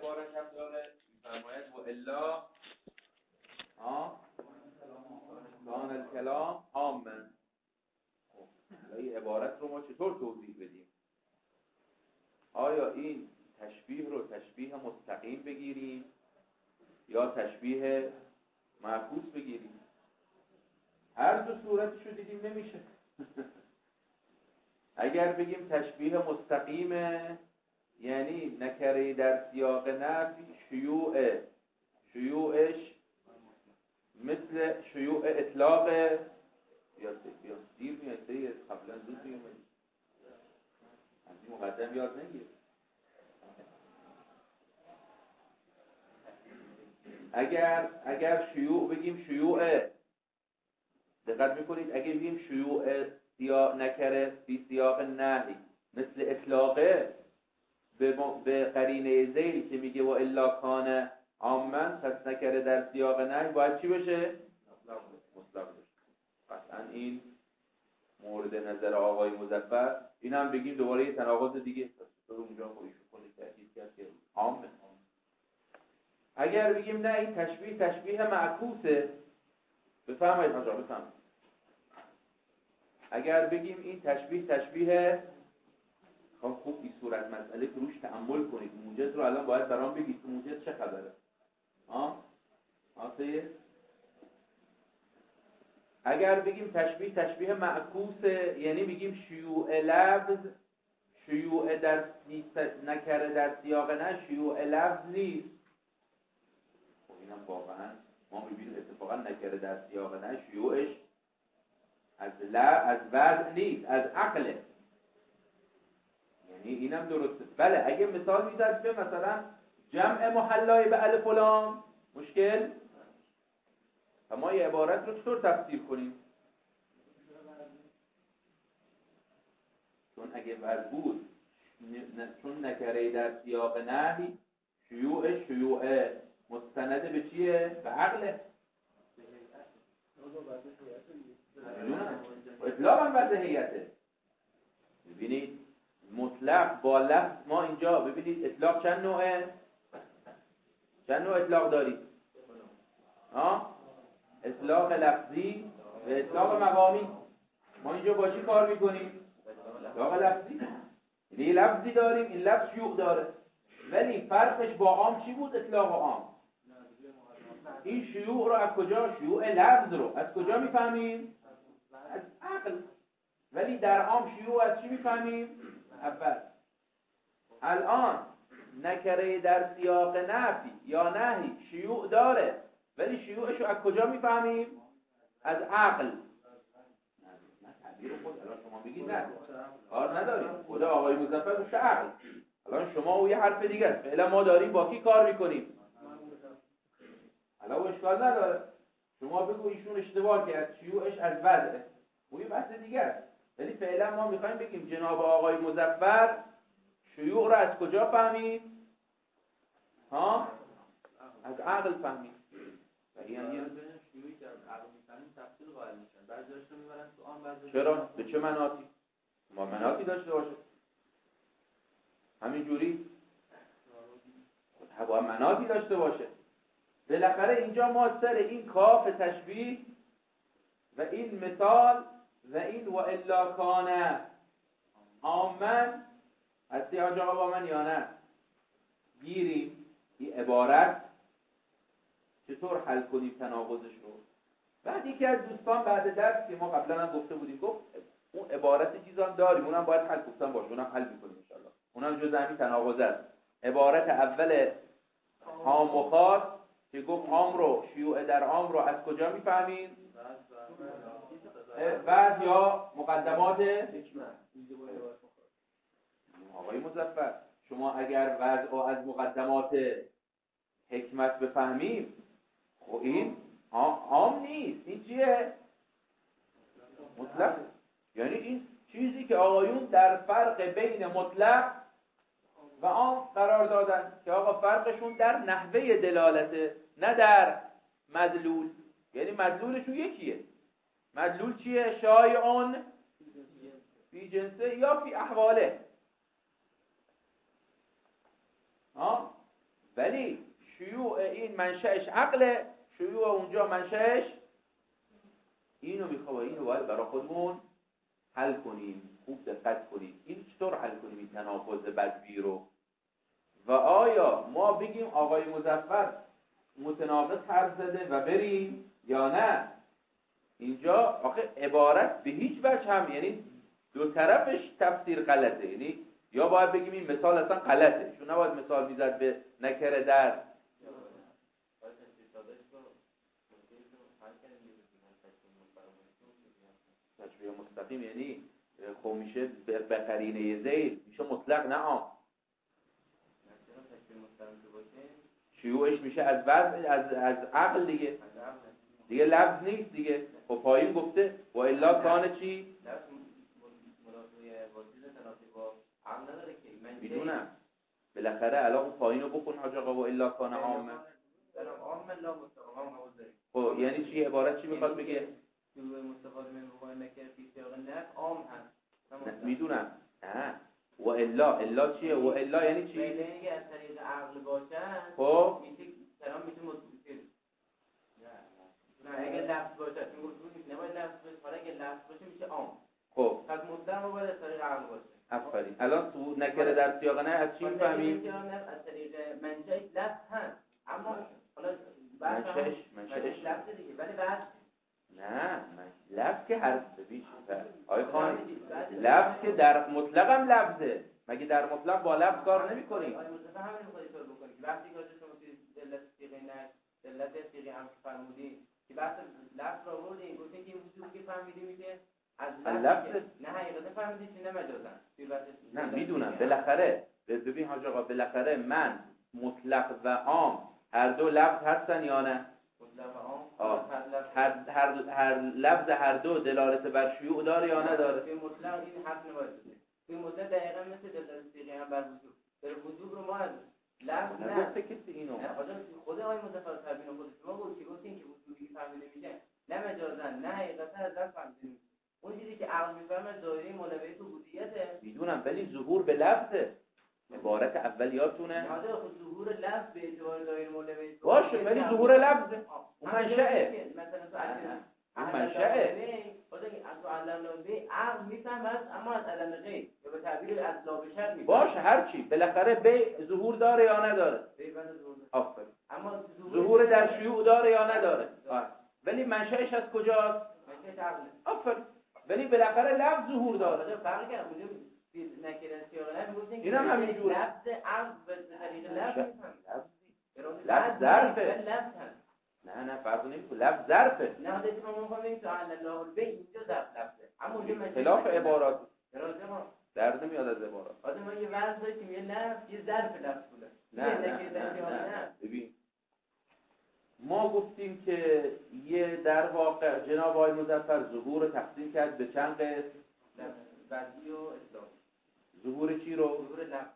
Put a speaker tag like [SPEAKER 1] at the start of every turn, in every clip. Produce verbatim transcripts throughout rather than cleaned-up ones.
[SPEAKER 1] عبارت هم داره میفرماید و الا ها کان الکلام عاما. خب این عبارت رو ما چطور توضیح بدیم؟ آیا این تشبیه رو تشبیه مستقیم بگیریم یا تشبیه معکوس بگیریم؟ هر دو صورتش رو دیدیم نمیشه. اگر بگیم تشبیه مستقیمه یعنی نکره در سیاق نفی شیوع شیوعش مثل شیوع اطلاق یا یا دیر میاد سیر قبلا زود میاد از این مقدم یاد نگیر. اگر اگر شیوع بگیم شیوع، دقت میکنید اگه بگیم شیوع سیاق نکره فی سیاق نهی مثل اطلاقه به, به قرینه ذیل که میگه و الا کان عاما، پس نکره در سیاق نهی باید چی بشه؟ مطلق بشه. قطعا این مورد نظر آقای مظفر. این هم بگیم دوباره یه تناقض دیگه تو اونجا خودشون کنه تأکید کرد که عامه. اگر بگیم نه این تشبیه تشبیه معکوسه، بفهمید آقا بفهمید. اگر بگیم این تشبیه تشبیه خب خوب این صورت مسئله که روش تأمل کنید. موجز رو الان باید برام بگید موجز چه خبره؟ ها؟ آسه؟ اگر بگیم تشبیه تشبیه معکوسه یعنی بگیم شیوع لفظ شیوع در نکره در سیاق نه شیوع لفظ نیست. خب اینم واقعا ما میبینیم اتفاقا نکره در سیاق نه شیوعش از لا از وضع نیست، از عقله. یعنی اینم درسته. بله اگه مثال میزد به مثلا جمع محلای به الف و لام مشکل، ما یه عبارت رو چطور تفسیر کنیم؟ چون اگه وضع بود چون نکره در سیاق نهی شیوع شیوع مستند به چیه؟ به عقله. و اطلاق هم وضعیته. ببینید مطلق با لفظ ما اینجا ببینید اطلاق چند نوعه؟ چند نوع اطلاق داریم؟ ها؟ اطلاق لفظی و اطلاق مقامی. ما اینجا با چی کار میکنیم؟ اطلاق لفظی. یعنی لفظی داریم، این لفظ شیوع داره، ولی فرقش با عام چی بود؟ اطلاق عام. این شیوع رو از کجا؟ شیوع لفظ رو از کجا میفهمیم؟ از عقل. ولی در عام شیوع از چی میفهمیم؟ اول. الان نکره در سیاق نفی یا نهی شیوع داره، ولی شیوعش رو از کجا میفهمیم؟ از عقل. نه تعبیر خود الان شما بگید نه کار نداریم، خدا آقای مظفر گفته عقل. الان شما او یه حرف دیگه است. فعلا ما داریم با کی کار میکنیم؟ الان اشکال نداره شما بگو ایشون اشتباه کرد شیوعش از وضعه، او یه بحث دیگه است. ولی فعلا ما میخوایم بگیم جناب آقای مظفر شیوع رو از کجا فهمید؟ ها؟ از عقل فهمید. و این یعنی
[SPEAKER 2] شیوعی که از عقل میفهمیم تفسیر قائل میشن. بعضی‌هاش رو میبرن تو آن، بعضی‌هاش
[SPEAKER 1] چرا؟ به چه مناطی؟ ما مناطی داشته باشه. همین جوری باید مناطی داشته باشه. بالاخره اینجا ما سر این کاف تشبیه و این مثال و این و الا کان عاما هستی آنجا با من یا نه گیریم این عبارت چطور حل کنیم تناقضش رو. بعد یکی از دوستان بعد درس که ما قبلا هم گفته بودیم گفت اون عبارت چیزان داریم اونم باید حل گفتن باشه، اونم حل میکنیم انشالله. اونم جز همین تناقض است. عبارت اول عام و خاص که گفت عام رو شیوع در عام رو از کجا میفهمیم؟ بعد یا مقدمات آقای مظفر شما اگر وضع از مقدمات حکمت بفهمیم خب این عام نیست، این چیه؟ مطلق. یعنی این چیزی که آقایون در فرق بین مطلق و عام قرار دادن که آقا فرقشون در نحوه دلالته نه در مدلول. یعنی مدلولشون یکیه. مدلول چیه؟ شایعون فی جنسه یا فی احواله. ها؟ ولی شیوع این منشأش عقله، شیوع اونجا منشأش اینو میخوام اینو باید برای خودمون حل کنیم. خوب دقت کنیم این چطور حل کنیم این تناقض بدوی رو. و آیا ما بگیم آقای مظفر متناقض حرف زده و بریم یا نه؟ اینجا آخه عبارت به هیچ وجه هم، یعنی دو طرفش تفسیر غلطه. یعنی یا باید بگیم این مثال اصلا غلطه، چون نباید مثال میزد به نکره در. تشبیه مستقیم یعنی خب میشه به قرینه زید میشه مطلق نه عام. شیوعش میشه از وضع از از عقل دیگه، دیگه لفظ نیست دیگه. خب پایین گفته و الا کان چی؟ میدونم بالاخره الان اون پایین رو بخون حاج آقا و الا کان عام. خب یعنی چی؟ عبارت چی میخواد بگه؟
[SPEAKER 2] مستفاده من وقوع نکره فی سیاق نفی عام هست.
[SPEAKER 1] میدونم نه و الا الا چیه؟ و الا یعنی چی؟
[SPEAKER 2] یعنی اگه از طریق عقل باشن
[SPEAKER 1] خب
[SPEAKER 2] میشه کلام میشه مطلق. نه اگه لفظ باشه میگه نباید لفظ باشه، ولی اگه لفظ باشه میشه عام.
[SPEAKER 1] خب
[SPEAKER 2] پس مطلق باید از طریق عقل باشه.
[SPEAKER 1] آفرین. الان تو نکره در سیاق نه از چی میفهمیم؟
[SPEAKER 2] از طریق منشأ لفظ هست، اما حالا
[SPEAKER 1] منشأش منشأش
[SPEAKER 2] لفظ دیگه، ولی بعد
[SPEAKER 1] نه لفظ که حرف ببین آقای خان لفظ که در مطلق هم لفظه. مگه در مطلق با لفظ کار نمی کنیم؟
[SPEAKER 2] آقای مصطفی همین میخواد ایطور بکنی که وقتی که شما توی علت صیغه نه علت صیغه هم فرمودین که بحث لفظ رو آوردین، گفتین که این وجودی که فهمیدی میشه از لفظ نه حقیقتا فهمیدی که نه مجازن.
[SPEAKER 1] نه میدونم بالاخره ببین حاج آقا بالاخره من مطلق و عام هر دو لفظ هستن یا نه؟ هر هر هر لفظ هر دو دلالت بر شیوع داره یا نداره؟
[SPEAKER 2] به مطلق این حرف نباید بزنه. به مطلق دقیقاً مثل دلالت صیغه هم بر وجود. در وجود رو ما از لفظ نه
[SPEAKER 1] گفته کسی اینو.
[SPEAKER 2] نه خدا خود آقای مظفر تبیین خود شما بود که گفتین که وجودی که فهمیده میشه نه مجازاً نه حقیقتا از لفظ فهمیده میشه. اون چیزی که عقل میفهمه دایره مولوی تو بودیته.
[SPEAKER 1] میدونم ولی ظهور به لفظه. عبارت اولیاتونه.
[SPEAKER 2] نه خود ظهور لفظ به اعتبار دایره مولوی
[SPEAKER 1] باشه ولی ظهور لفظه. اون منشأه.
[SPEAKER 2] مثلا تو
[SPEAKER 1] اون منشأه.
[SPEAKER 2] خدا که از علم به عقل میفهمد اما از علم غیب یا به تعبیر از لا بشر میفهمد.
[SPEAKER 1] باشه هر چی بالاخره به ظهور داره یا نداره؟
[SPEAKER 2] به بند ظهور.
[SPEAKER 1] آفرین.
[SPEAKER 2] اما
[SPEAKER 1] ظهور در شیوع داره یا نداره؟ ولی منشأش از کجاست؟
[SPEAKER 2] منشأش عقله.
[SPEAKER 1] آفرین. ولی بالاخره لفظ ظهور داره.
[SPEAKER 2] فرق کرد اونجا نکره سیاق نه میگفتن
[SPEAKER 1] اینم همینجوره.
[SPEAKER 2] لفظ عقل به طریق لفظ میفهمد.
[SPEAKER 1] لفظ ظرفه.
[SPEAKER 2] لفظ هست.
[SPEAKER 1] نه نه فرق نمیکنه لفظ ظرفه.
[SPEAKER 2] نه حالا ما میخوام بگیم تعالی الله البی اینجا ظرف لفظه. اما اونجا منشأ
[SPEAKER 1] خلاف عبارات.
[SPEAKER 2] درسته ما
[SPEAKER 1] در نمیاد از عبارات.
[SPEAKER 2] آدم ما یه وضع داشتیم یه لفظ یه ظرف لفظ بوده.
[SPEAKER 1] نه نه نه نه ببین ما گفتیم که یه در واقع جناب آقای مظفر ظهور تقسیم کرد به چند قسم؟
[SPEAKER 2] بدی و اطلاق.
[SPEAKER 1] ظهور چی رو؟
[SPEAKER 2] ظهور لفظ.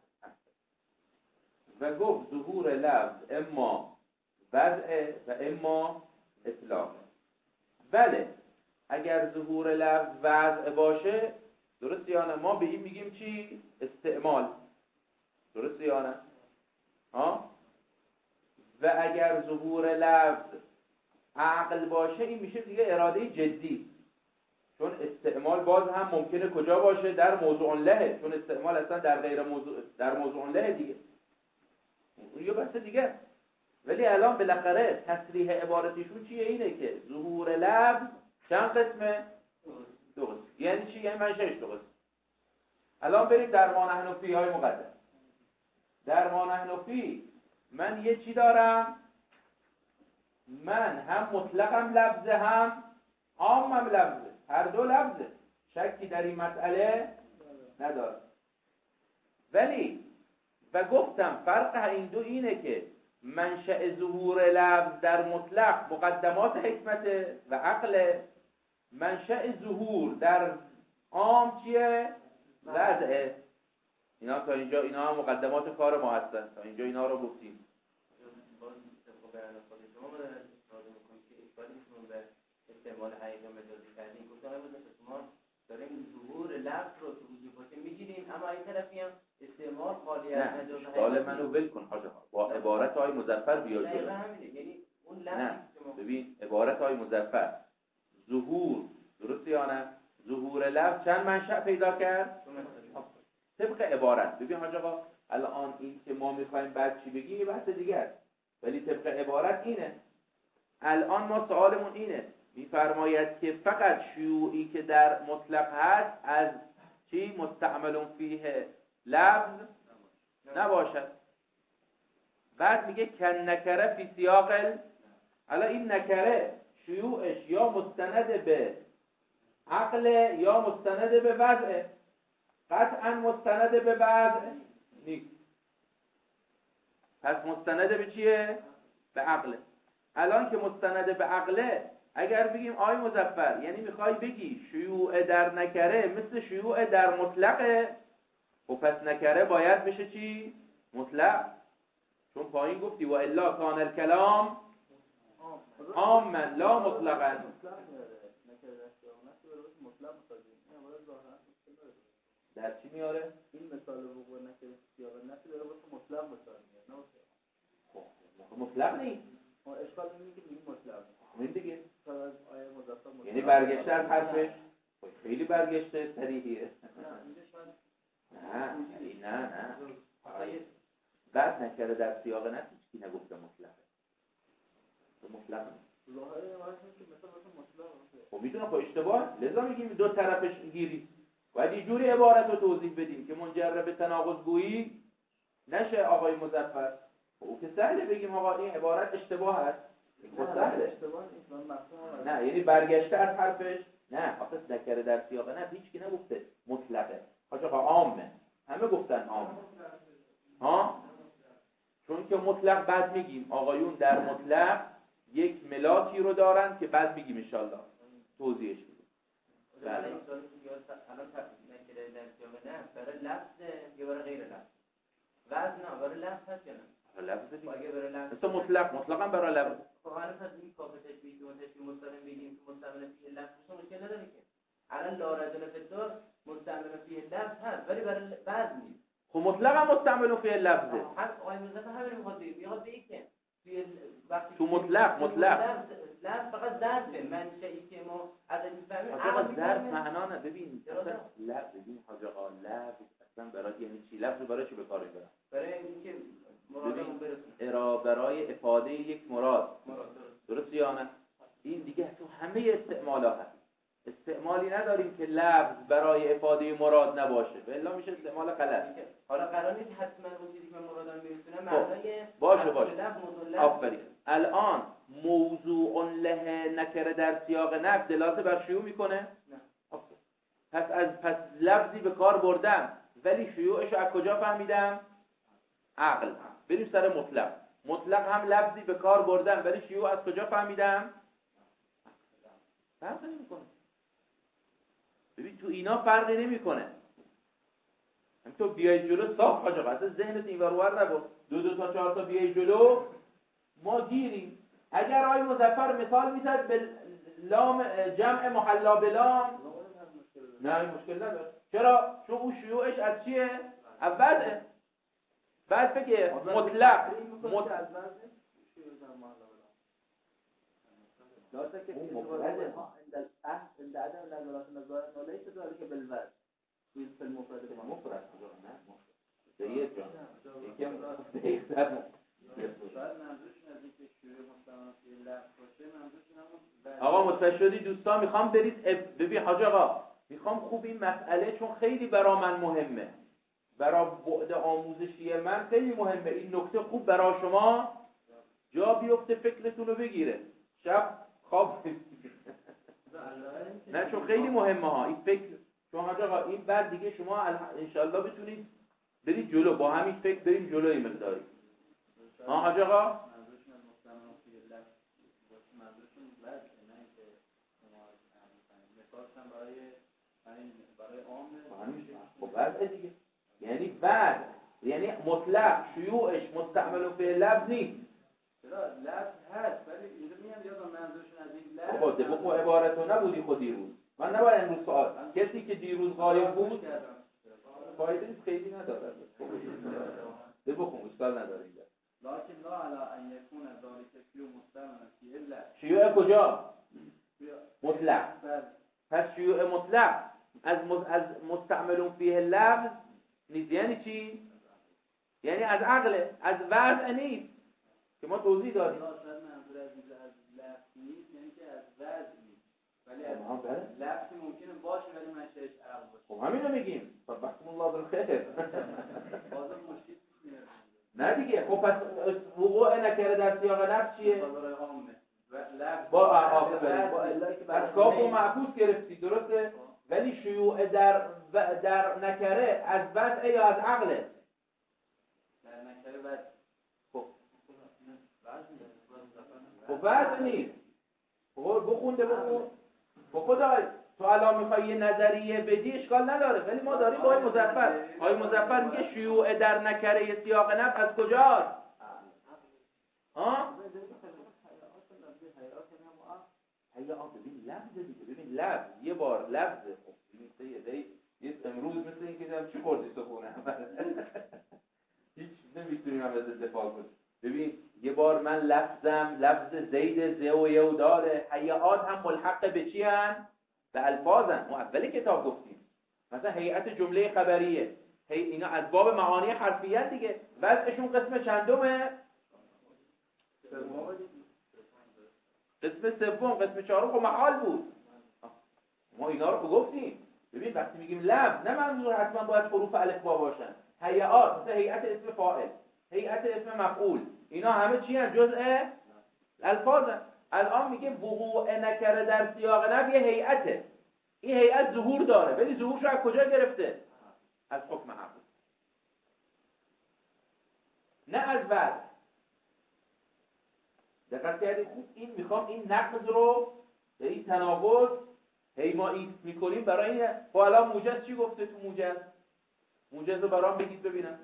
[SPEAKER 1] و گفت ظهور لفظ اما وضع و اما اطلاق. بله اگر ظهور لفظ وضع باشه درست یا نه؟ ما به این میگیم چی؟ استعمال. درست یا نه؟ ها؟ و اگر ظهور لفظ عقل باشه این میشه دیگه اراده جدی، چون استعمال باز هم ممکنه کجا باشه؟ در موضوع له، چون استعمال اصلا در غیر موضوع در موضوع له دیگه اون یه بحث دیگه. ولی الان بالاخره تصریح عبارتیشون چیه؟ اینه که ظهور لفظ چند قسمه؟ دو قسم. یعنی چی؟ یعنی منشأش دو قسم. الان بریم در ما نحن فی های مقدم. در ما نحن فی من یه چی دارم؟ من هم مطلقم لفظه هم عامم لفظه، هر دو لفظه، شکی در این مسئله نداره. ولی و گفتم فرق این دو اینه که منشأ ظهور لفظ در مطلق مقدمات حکمت و عقل، منشأ ظهور در عام چیه؟ وضعه. اینا تا اینجا اینا هم مقدمات کار ما هستن، تا اینجا اینا رو گفتیم.
[SPEAKER 2] استعمال حقیقی مجازی کردیم. گفتم امروز شما داریم ظهور لفظ رو تو وجود باشه میگیریم، اما این طرفی هم استعمال خالی از
[SPEAKER 1] نه
[SPEAKER 2] مجاز
[SPEAKER 1] اشکال منو ول کن حاج آقا، با عبارت های مظفر بیا جلو.
[SPEAKER 2] دقیقا همینه، یعنی اون لفظی
[SPEAKER 1] نه
[SPEAKER 2] که ما
[SPEAKER 1] ببین عبارت های مظفر ظهور، درسته یا نه؟ ظهور لفظ چند منشأ پیدا کرد؟ طبق عبارت. ببین حاج آقا الان این که ما میخوایم بعد چی بگیم یه بحث دیگه است، ولی طبق عبارت اینه. الان ما سوالمون اینه، میفرماید که فقط شیوعی که در مطلق هست از چی مستعمل فیه لفظ نباشد. بعد میگه کن نکره فی سیاق ال... الان این نکره شیوعش یا مستند به عقل یا مستند به وضع. قطعا مستند به وضع نیست، پس مستند به چیه؟ به عقله. الان که مستند به عقله، اگر بگیم آی مظفر یعنی میخوای بگی شیوع در نکره مثل شیوع در مطلقه، و پس نکره باید بشه چی؟ مطلق. چون پایین گفتی و الا کان الکلام عاما لا مطلقا. در چی میاره؟
[SPEAKER 3] این مثال وقوع نکره سیاق نفی داره واسه مطلق مثال میاره، نه واسه
[SPEAKER 1] مطلق نیست.
[SPEAKER 3] ما اشکال اینه که میگیم مطلق.
[SPEAKER 1] همین دیگه.
[SPEAKER 3] از آیه مضافه مطلق.
[SPEAKER 1] یعنی برگشته از حرفش خیلی برگشته صریحیه.
[SPEAKER 3] نه اینجا شاید
[SPEAKER 1] نه نه نه. بعد نکره در سیاق نفی چی نگفته مطلقه. مطلق نیست.
[SPEAKER 3] ظاهر عبارت که مثلا واسه مطلق.
[SPEAKER 1] خب میدونم خب اشتباه، لذا میگیم دو طرفش گیری. باید یه جوری عبارت رو توضیح بدیم که منجر به تناقض گویی نشه آقای مظفر. او که سهله بگیم آقا این عبارت اشتباه هست. خب سهله.
[SPEAKER 3] اشتباه نیست، من مفهومم.
[SPEAKER 1] نه یعنی برگشته از حرفش. نه آخه نکره در سیاق نه هیچ کی نگفته مطلقه. حاج آقا عامه. همه گفتن عام. ها؟ چون که مطلق بعد میگیم آقایون در مطلق یک ملاکی رو دارن که بعد میگیم ان شاءالله توضیحش میدیم.
[SPEAKER 2] بله. الان نکره در سیاق نه برای لفظ یا برای غیر لفظ؟ وزن نه برای لفظ هست یا نه؟
[SPEAKER 1] برای لفظ دیگه.
[SPEAKER 2] اگه برای لفظ
[SPEAKER 1] مثلا مطلق مطلقاً برای لفظ.
[SPEAKER 2] خب حالا پس این کافه تشبیه که تشبیه مستعمل بگیم که مستعمل فیه لفظ مشکل نداره که. الان لا رجل فی الدار مستعمل فیه لفظ هست ولی برای وزن نیست.
[SPEAKER 1] خب مطلقاً مستعمل فیه لفظه.
[SPEAKER 2] هم آقای مظفر همین میخواد بگه میخواد بگه که وقتی
[SPEAKER 1] تو مطلق مطلق
[SPEAKER 2] لفظ فقط ظرفه منشئی که ما ازش میفهمیم.
[SPEAKER 1] آقا ظرف معنا نه. ببین اصلا لفظ ببین حاج آقا لفظ اصلا برای یعنی چی؟ لفظ برای چی به کار میبرن؟
[SPEAKER 2] برای اینکه مرادمون برسونه.
[SPEAKER 1] ارا برای افاده یک مراد.
[SPEAKER 2] مراد
[SPEAKER 1] درست یا نه؟ این دیگه تو همه استعمالات هست. استعمالی نداریم که لفظ برای افاده مراد نباشه. الا میشه استعمال غلط.
[SPEAKER 2] حالا قرار نیست حتما اون چیزی که من مرادم میرسونه معنای
[SPEAKER 1] باشه باشه. آفرین. الان موضوع له نکره در سیاق نفی دلالت بر شیوع میکنه؟
[SPEAKER 2] نه.
[SPEAKER 1] پس از پس لفظی به کار بردم ولی شیوعش از کجا فهمیدم؟ عقل. بریم سر مطلق. مطلق هم لفظی به کار بردم ولی شیوع از کجا فهمیدم؟ فرق نمیکنه. ببین تو اینا فرقی نمیکنه. همینطور بیای جلو صاف حاج آقا، اصلا ذهنت اینور اونور نبر. دو دو تا چهار تا بیای جلو ما گیریم. اگر آقای مظفر مثال میزد به لام جمع محلا بلام نه این مشکل نداره. چرا؟ چون اون شیوعش از چیه؟ از بعده. بعد بگه مطلق مطلق
[SPEAKER 3] داشته که این مفرده ها عند العهد عند عدم نظارت نظارت وليس ذلك بالوزن في المفرد
[SPEAKER 1] مفرد نه دیگه جان یکم بهتر
[SPEAKER 3] شاید منظورش نزدیک شیوع مستعمل فی لفظ باشه. منظورش همون
[SPEAKER 1] آقا متوجه شدی دوستان؟ میخوام برید ببین حاج آقا میخوام خوب این مسئله چون خیلی برا من مهمه، برا بعد آموزشی من خیلی مهمه این نکته خوب برا شما جا بیفته فکرتون رو بگیره. شب خواب نه چون خیلی مهمه ها این فکر. چون حاج آقا این بعد دیگه شما انشالله بتونید برید جلو با همین فکر بریم جلو این مقداری. ها حاج آقا
[SPEAKER 3] منظورشون از مستعمل فی لفظ منظورشون وزن نه اینکه شما مثالشون برای برای عام.
[SPEAKER 1] خب بعد دیگه یعنی بعد یعنی مطلق شیوعش مستعمل فی لفظ نیست.
[SPEAKER 3] چرا لفظ هست ولی اینجا میگم یادم منظورشون از این لفظ
[SPEAKER 1] خب دقیق عبارتو نبودی خودی روز من نباید امروز سوال کسی که دیروز غایب بود فایده نیست، خیلی نداره. ده بخون اشکال نداره اینجا.
[SPEAKER 3] لكن لا على ان يكون ذلك شيوع مستمر في الا
[SPEAKER 1] شیوع کجا؟ مطلق. پس شیوع مطلق از از مستعمل فیه لفظ نیست. یعنی چی؟ یعنی از عقل، از وضع نیست که ما توضیح دادیم.
[SPEAKER 3] شاید منظور از لفظ نیست، یعنی که از وضع نیست، ولی از لفظی ممکنه باشه ولی منشأش عقل باشه.
[SPEAKER 1] خب همین رو میگیم. فبحكم الله بالخیر.
[SPEAKER 3] بازم مشکل
[SPEAKER 1] نه دیگه. خب پس وقوع نکره در سیاق لفظ چیه؟ با عاقبه با الهی که از کاف و معکوس گرفتی، درسته؟ ولی شیوع در در نکره از وضع یا از عقله؟
[SPEAKER 3] در نکره وضع.
[SPEAKER 1] خب خب وضع نیست. خب بخونده بخون. خب خدای تو الان میخوای یه نظریه بدی اشکال نداره، ولی ما داریم با آقای مظفر. آقای مظفر میگه شیوع در نکره سیاق نفس از کجاست؟ ها؟ هیا ببین لفظ دیگه، ببین لفظ یه بار لفظ. خب ببین سیدی یه امروز مثل این که دیدم چی خوردی صبحونه هیچ نمیتونیم هم از دفاع کنیم. ببین یه بار من لفظم لفظ زید زه و یه و داره. هیئات هم ملحق به چی هن؟ به الفاظن. ما اولی کتاب گفتیم مثلا هیئت جمله خبریه، هی اینا از باب معانی حرفیت دیگه. وضعشون قسم چندمه؟ قسم سوم. قسم چهارم خب محال بود. ما اینا رو گفتیم. ببین وقتی میگیم لفظ نه منظور حتما باید حروف الف با باشن. هیئات مثل هیئت اسم فاعل، هیئت اسم مفعول، اینا همه چی هستن؟ جزء الفاظن. الان میگه وقوع نکره در سیاق نفی هیئته. این هیئت ظهور داره، ولی ظهورش از کجا گرفته؟ از حکم عقل، نه از وضع. دقت کردید؟ این میخوام این نقض رو به این تناقض هی ما این میکنیم برای این. خب الان موجز چی گفته تو موجز؟ موجز رو برام بگید ببینم.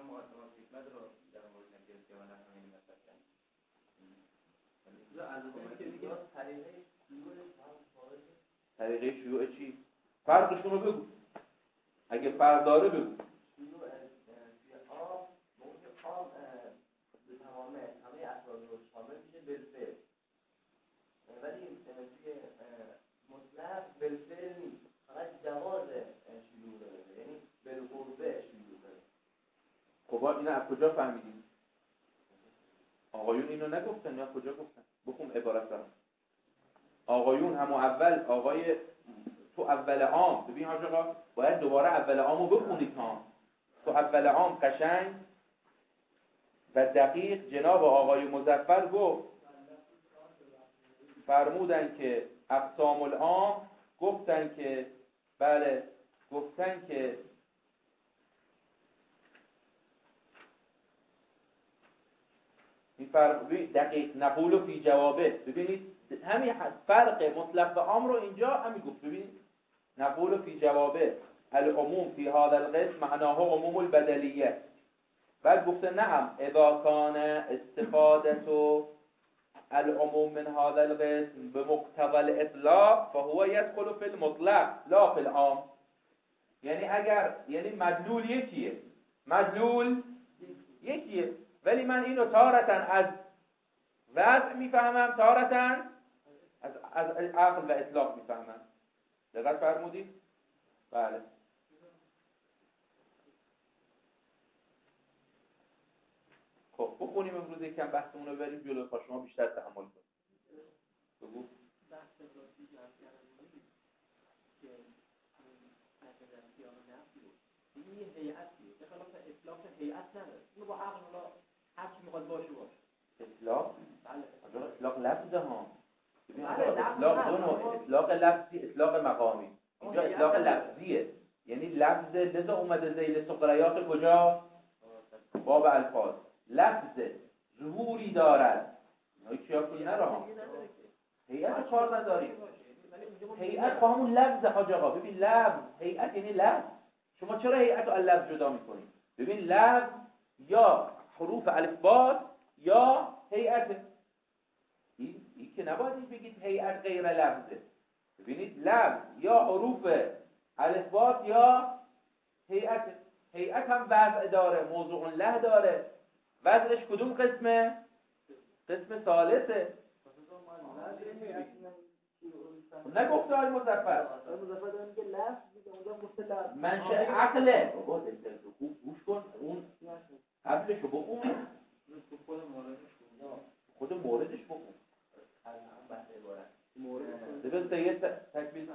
[SPEAKER 1] طریقه شیوع چی؟ فرقشون رو بگو. اگه فرق داره بگو.
[SPEAKER 2] شیوع عام ممکن عام به تمامه همه افراد رو شامل میشه بالفعل، ولی توی مطلق بالفعل نیست، فقط جواز شیوع داره، یعنی بالقربه شیوع داره.
[SPEAKER 1] خب اینا از کجا فهمیدیم؟ آقایون اینو نگفتن یا کجا گفتن؟ بخون عبارت دارم. آقایون همو اول آقای تو اول عام. ببین حاج آقا باید دوباره اول عامو بخونید ها. تو اول عام قشنگ و دقیق جناب آقای مظفر گفت، فرمودن که اقسام العام، گفتن که بله گفتن که این فرق دقیق نقول فی جوابه. ببینید همین فرق مطلق و عام رو اینجا همین گفت. ببینید نقول فی جوابه العموم فی هذا القسم معناه عموم البدلیه. بعد گفته نعم اذا کان استفاده العموم من هذا القسم بمقتضى الاطلاق فهو يدخل في المطلق لا في العام. یعنی اگر یعنی مدلول یکیه، مدلول یکیه، ولی من اینو تارتاً از وضع میفهمم، تارتاً از از عقل و اطلاق میفهمم. دقت فرمودید؟ بله. خب بخونیم امروز یکم بحثمون رو بریم جلو تا شما بیشتر تحمل کنید. بگو.
[SPEAKER 2] بحث راسی جلسه که نکردن سیاق نفی بود. این یه هیئتیه. به خلاف اطلاق هیئت نداره. اینو با عقل ولا هر چی میخواد باشه باشه.
[SPEAKER 1] اطلاق؟
[SPEAKER 2] بله.
[SPEAKER 1] اطلاق لفظه ها. ببین
[SPEAKER 2] بله
[SPEAKER 1] اطلاق دو نوع، اطلاق لفظی، اطلاق مقامی. اینجا اطلاق لفظیه. یعنی لفظ لذا اومده ذیل سقریات کجا؟ باب الفاظ. لفظ ظهوری دارد. اینا چیا کنی نراه. هیئت کار نداریم. هیئت با همون لفظ حاج آقا. ببین لفظ، هیئت یعنی لفظ. شما چرا هیئت رو از لفظ جدا میکنید؟ ببین لفظ یا حروف الفبا یا هیئت. این این که نباید بگید هیئت غیر لفظه. ببینید لفظ یا حروف الفبات یا هیئت. هیئت هم وضع داره، موضوع له داره. وضعش کدوم قسمه؟ قسم ثالثه. نگفته های مظفر منشأ عقله. بابا خوب گوش کن، اون قبلشو بخون، خود موردش بخون. ببین یه تکمیل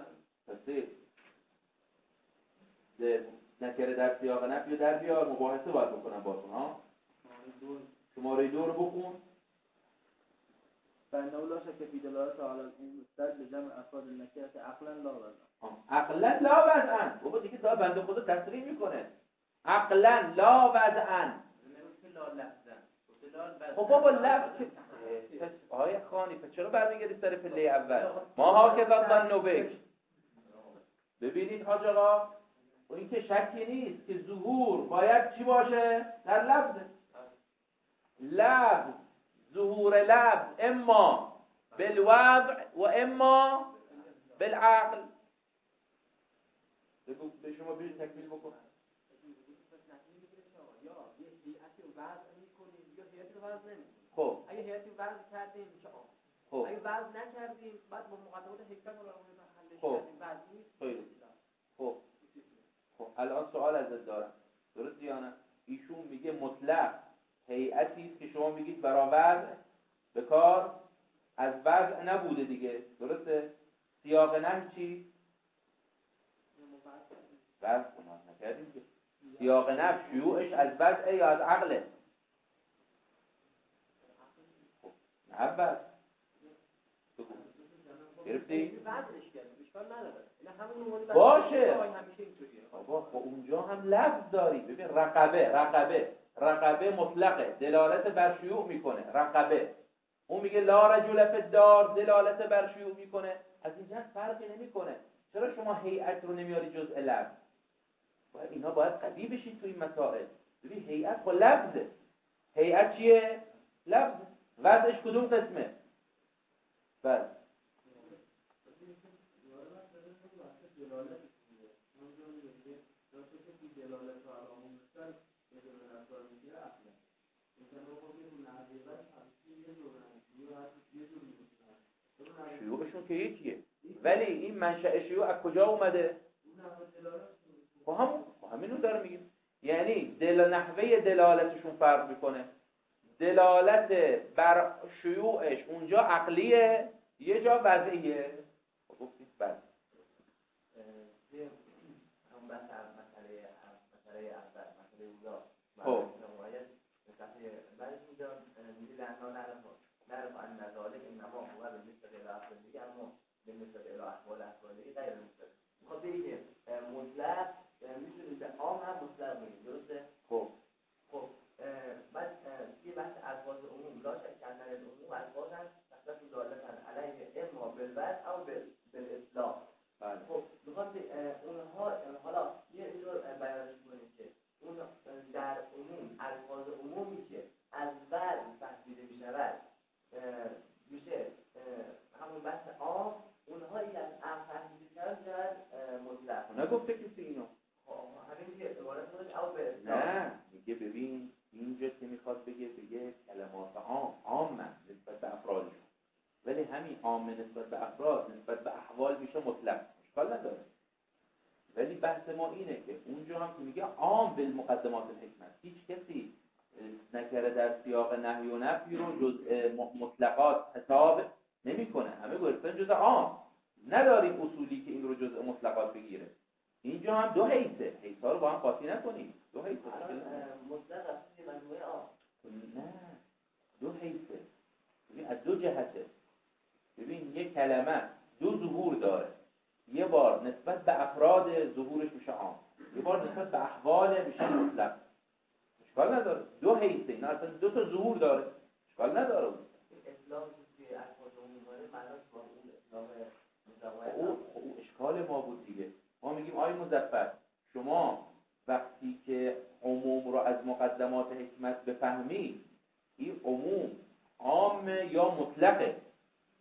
[SPEAKER 1] نکره در سیاق نفی در بیار، مباحثه باید بکنم باتون ها. شماره دو رو بخون.
[SPEAKER 3] فإنه لا شك في دلالته على المستد لجمع أفراد النكرة عقلا لا وضعا.
[SPEAKER 1] عقلا لا وضعا. بابا دیگه تا بنده خدا تصریح میکنه. عقلا لا وضعا. خب بابا لفظ آیه خانی پس چرا برمیگردی سر پله اول؟ ما ها که دادن نوبک. ببینید حاج آقا، و این که شکی نیست که ظهور باید چی باشه؟ در لفظ. لفظ ظهور لفظ اما بالوضع و اما بالعقل. بگو به شما بیش تکمیل بکن.
[SPEAKER 2] یا یه هیئتی رو وضع میکنیم یا هیئتی رو وضع نمیکنیم.
[SPEAKER 1] خب
[SPEAKER 2] اگه هیئتی رو وضع کردیم میشه آم.
[SPEAKER 1] خب
[SPEAKER 2] اگه وضع نکردیم بعد با مقدمات حکمت رو حلش
[SPEAKER 1] خب.
[SPEAKER 2] کردیم وضع نیست.
[SPEAKER 1] خیلی خب خب الان سوال ازت دارم، درست یا نه؟ ایشون میگه مطلق هیئتی است که شما میگید برای وضع به کار از وضع نبوده دیگه، درسته؟ سیاق نهی چی؟ وضع کنار نکردیم که سیاق نهی شیوعش از وضع یا از عقله؟ خب نه اول گرفتی؟
[SPEAKER 2] وضعش کردیم اشکال نداره. اینا همون
[SPEAKER 1] باشه.
[SPEAKER 2] همیشه اینطوریه.
[SPEAKER 1] بابا خب اونجا هم لفظ داری. ببین رقبه رقبه رقبه مطلقه، دلالت بر شیوع میکنه. رقبه اون میگه لا رجل فی الدار، دلالت بر شیوع میکنه. از این جهت فرقی نمیکنه. چرا شما هیئت رو نمیاری جزء لفظ؟ باید اینا باید قوی بشید تو این مسائل. ببین هیئت با لفظه. هیئت چیه؟ لفظ. وضعش کدوم قسمه؟ بله شیوعشون که یکیه، ولی این منشأ شیوع از کجا اومده؟ خب همون همینو داره میگیم. یعنی دل نحوه دلالتشون فرق میکنه. دلالت بر شیوعش اونجا عقلیه، یه جا وضعیه. خب گفتید بله.
[SPEAKER 3] هم بحث مسئله مسئله اول مسئله اولا.
[SPEAKER 1] خب
[SPEAKER 3] بعد اینجا میگه لحنا نعرف نعرف ان ذلك انما هو بالنسبه الى اصله اما بالنسبه الى احوال احواله غیر مطلق. خب دیگه مطلق میتونید به عام هم مطلق بگید، درسته؟
[SPEAKER 1] خب
[SPEAKER 3] خب بعد یه بحث الفاظ عموم لا شک ان العموم الفاظ هست مثلا دالتن علیه اما بالوضع او بالاطلاق.
[SPEAKER 1] بله.
[SPEAKER 3] خب میخوام اونها حالا یه اینطور بیانش کنیم که اون در عموم الفاظ عمومی که از وضع فهمیده میشود میشه همون بحث عام، اونها ای از عام فهمیده میشود مطلق.
[SPEAKER 1] نگفته کسی اینو.
[SPEAKER 3] همین که عبارت خودش او به
[SPEAKER 1] نه میگه ببین اینجا که میخواد بگه بگه کلمات عام عام نسبت به افرادشون، ولی همین عام نسبت به افراد نسبت به احوال میشه مطلق، اشکال نداره. ولی بحث ما اینه که اونجا هم که میگه عام بالمقدمات الحکمت، هیچ کسی نکره در سیاق نهی و نفی رو جزء مطلقات حساب نمیکنه. همه گفتن جزء عام، نداریم اصولی که این رو جزء مطلقات بگیره. اینجا هم دو حیثه، حیثا رو با هم قاطی نکنیم. دو حیثه
[SPEAKER 3] مطلق اصلی مجموعه عام.
[SPEAKER 1] نه دو حیثه. ببین از دو جهته. ببین یک کلمه دو ظهور داره. یه بار نسبت به افراد ظهورش میشه عام، یه بار نسبت به احوال میشه مطلق. اشکال نداره. دو حیثه، اینا اصلا دو تا ظهور داره. اشکال نداره.
[SPEAKER 3] اطلاق که الفاظ عمومی داره معناش با اون اطلاق مزوای
[SPEAKER 1] او او اشکال ما بود دیگه. ما میگیم آی مظفر شما وقتی که عموم رو از مقدمات حکمت بفهمی، این عموم عام یا مطلقه؟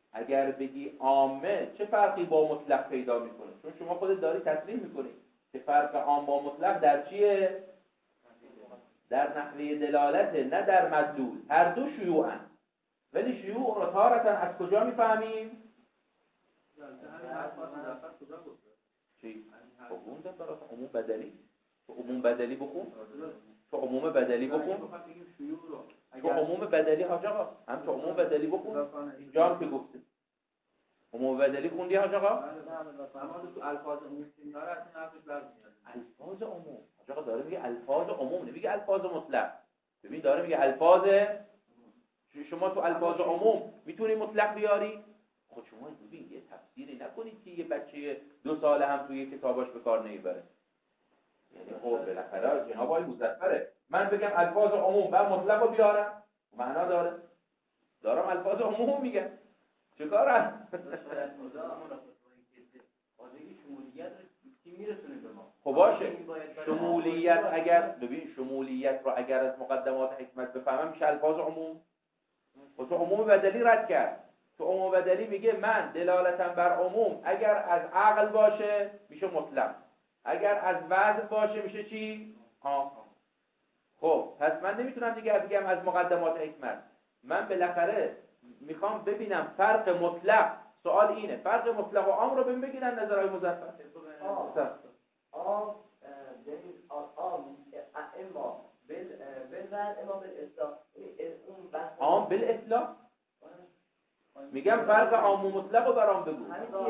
[SPEAKER 1] اگر بگی عامه چه فرقی با مطلق پیدا میکنه؟ چون شما خودت داری تصریح میکنی که فرق عام با مطلق در چیه؟ در نحوه دلالته، نه در مدلول. هر دو شیوعن، ولی شیوع رو تارتن از کجا میفهمیم؟ چی؟ عموم ده برای عموم بدلی. تو عموم بدلی بخون؟ تو عموم بدلی بخون؟ تو عموم بدلی حاج آقا هم تو عموم بدلی بخون؟ اینجا هم که گفته عموم بدلی خوندی حاج آقا؟
[SPEAKER 2] تو الفاظ عموم که میاره از این حرفش برمیاد.
[SPEAKER 1] الفاظ عموم حاج آقا داره میگه الفاظ عموم، نمیگه الفاظ مطلق. ببین داره میگه الفاظ، شما تو الفاظ عموم میتونی مطلق بیاری؟ خود شما ببین یه تفسیری نکنید که یه بچه دو ساله هم توی کتاباش به کار نمیبره. یعنی خب بالاخره جناب آقای مظفره من بگم الفاظ عموم و مطلق رو بیارم معنا داره؟ دارم الفاظ عموم میگم چه کارم؟ خب باشه شمولیت اگر ببین شمولیت رو اگر از مقدمات حکمت بفهمم میشه الفاظ عموم. و تو عموم بدلی رد کرد. تو عموم بدلی میگه من دلالتم بر عموم اگر از عقل باشه میشه مطلق، اگر از وضع باشه میشه چی؟ ها. خب پس من نمیتونم دیگه بگم از مقدمات حکمت. من بالاخره میخوام ببینم فرق مطلق، سوال اینه فرق مطلق و عام رو ببین بگیرن نظرهای مظفر.
[SPEAKER 3] عام یعنی عام اما بال بالوضع اما بالاصلاح. اون بحث
[SPEAKER 1] عام بالاصلاح میگم فرق عام و مطلق رو برام بگو.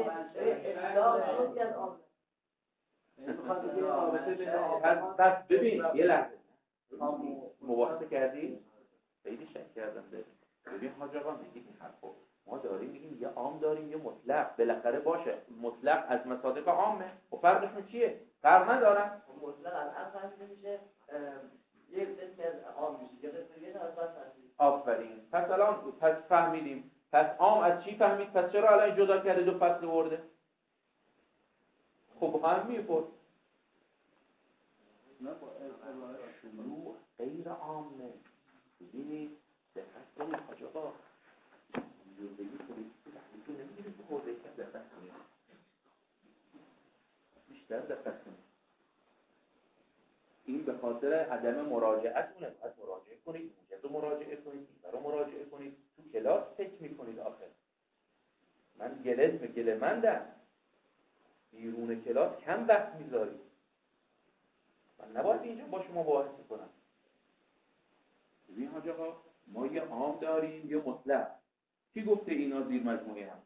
[SPEAKER 1] پس ببین یه لحظه مباحثه کردی؟ خیلی شک کردم ببین ببین حاج آقا میگه این حرفو ما داریم میگیم یه عام داریم یه مطلق، بالاخره باشه مطلق از مصادیق عامه و فرقشون چیه؟ فرق ندارن.
[SPEAKER 3] مطلق از عام فهمیده میشه یک قسم از عام میشه یه قسم دیگه از فهمیده.
[SPEAKER 1] آفرین. پس الان پس فهمیدیم. پس عام از چی فهمید؟ پس چرا الان جدا کرده دو فصل ورده؟ خب هم میپرد شروع غیر عامه. ببینید دقت کنید حاج آقا اینجور بگید پولیسی تحلیتون نمیگیرید که خورده کم دقت کنید بیشتر دقت کنید. این به خاطر عدم مراجعتونه. باید مراجعه کنید، موجز رو مراجعه کنید، این رو مراجعه کنید. تو کلاس فکر میکنید آخر من گله به گله مندم بیرون کلاس کم وقت میذارید. من نباید اینجا با شما مباحثه کنم. ببین حاج آقا ما یه عام داریم یه مطلق. کی گفته اینا زیر مجموعه هم؟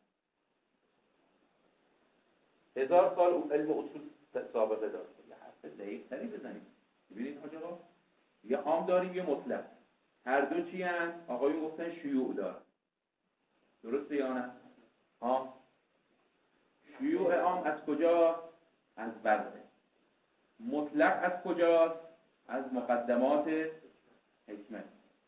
[SPEAKER 1] هزار سال علم اصول سابقه داره. یه حرف دقیق تری بزنید. ببینید حاج آقا یه عام داریم یه مطلق. هر دو چی هستند؟ آقایون گفتن شیوع داره. درسته یا نه؟ ها شیوع عام از کجا؟ از وضع. مطلق از کجاست؟ از مقدمات حکمت.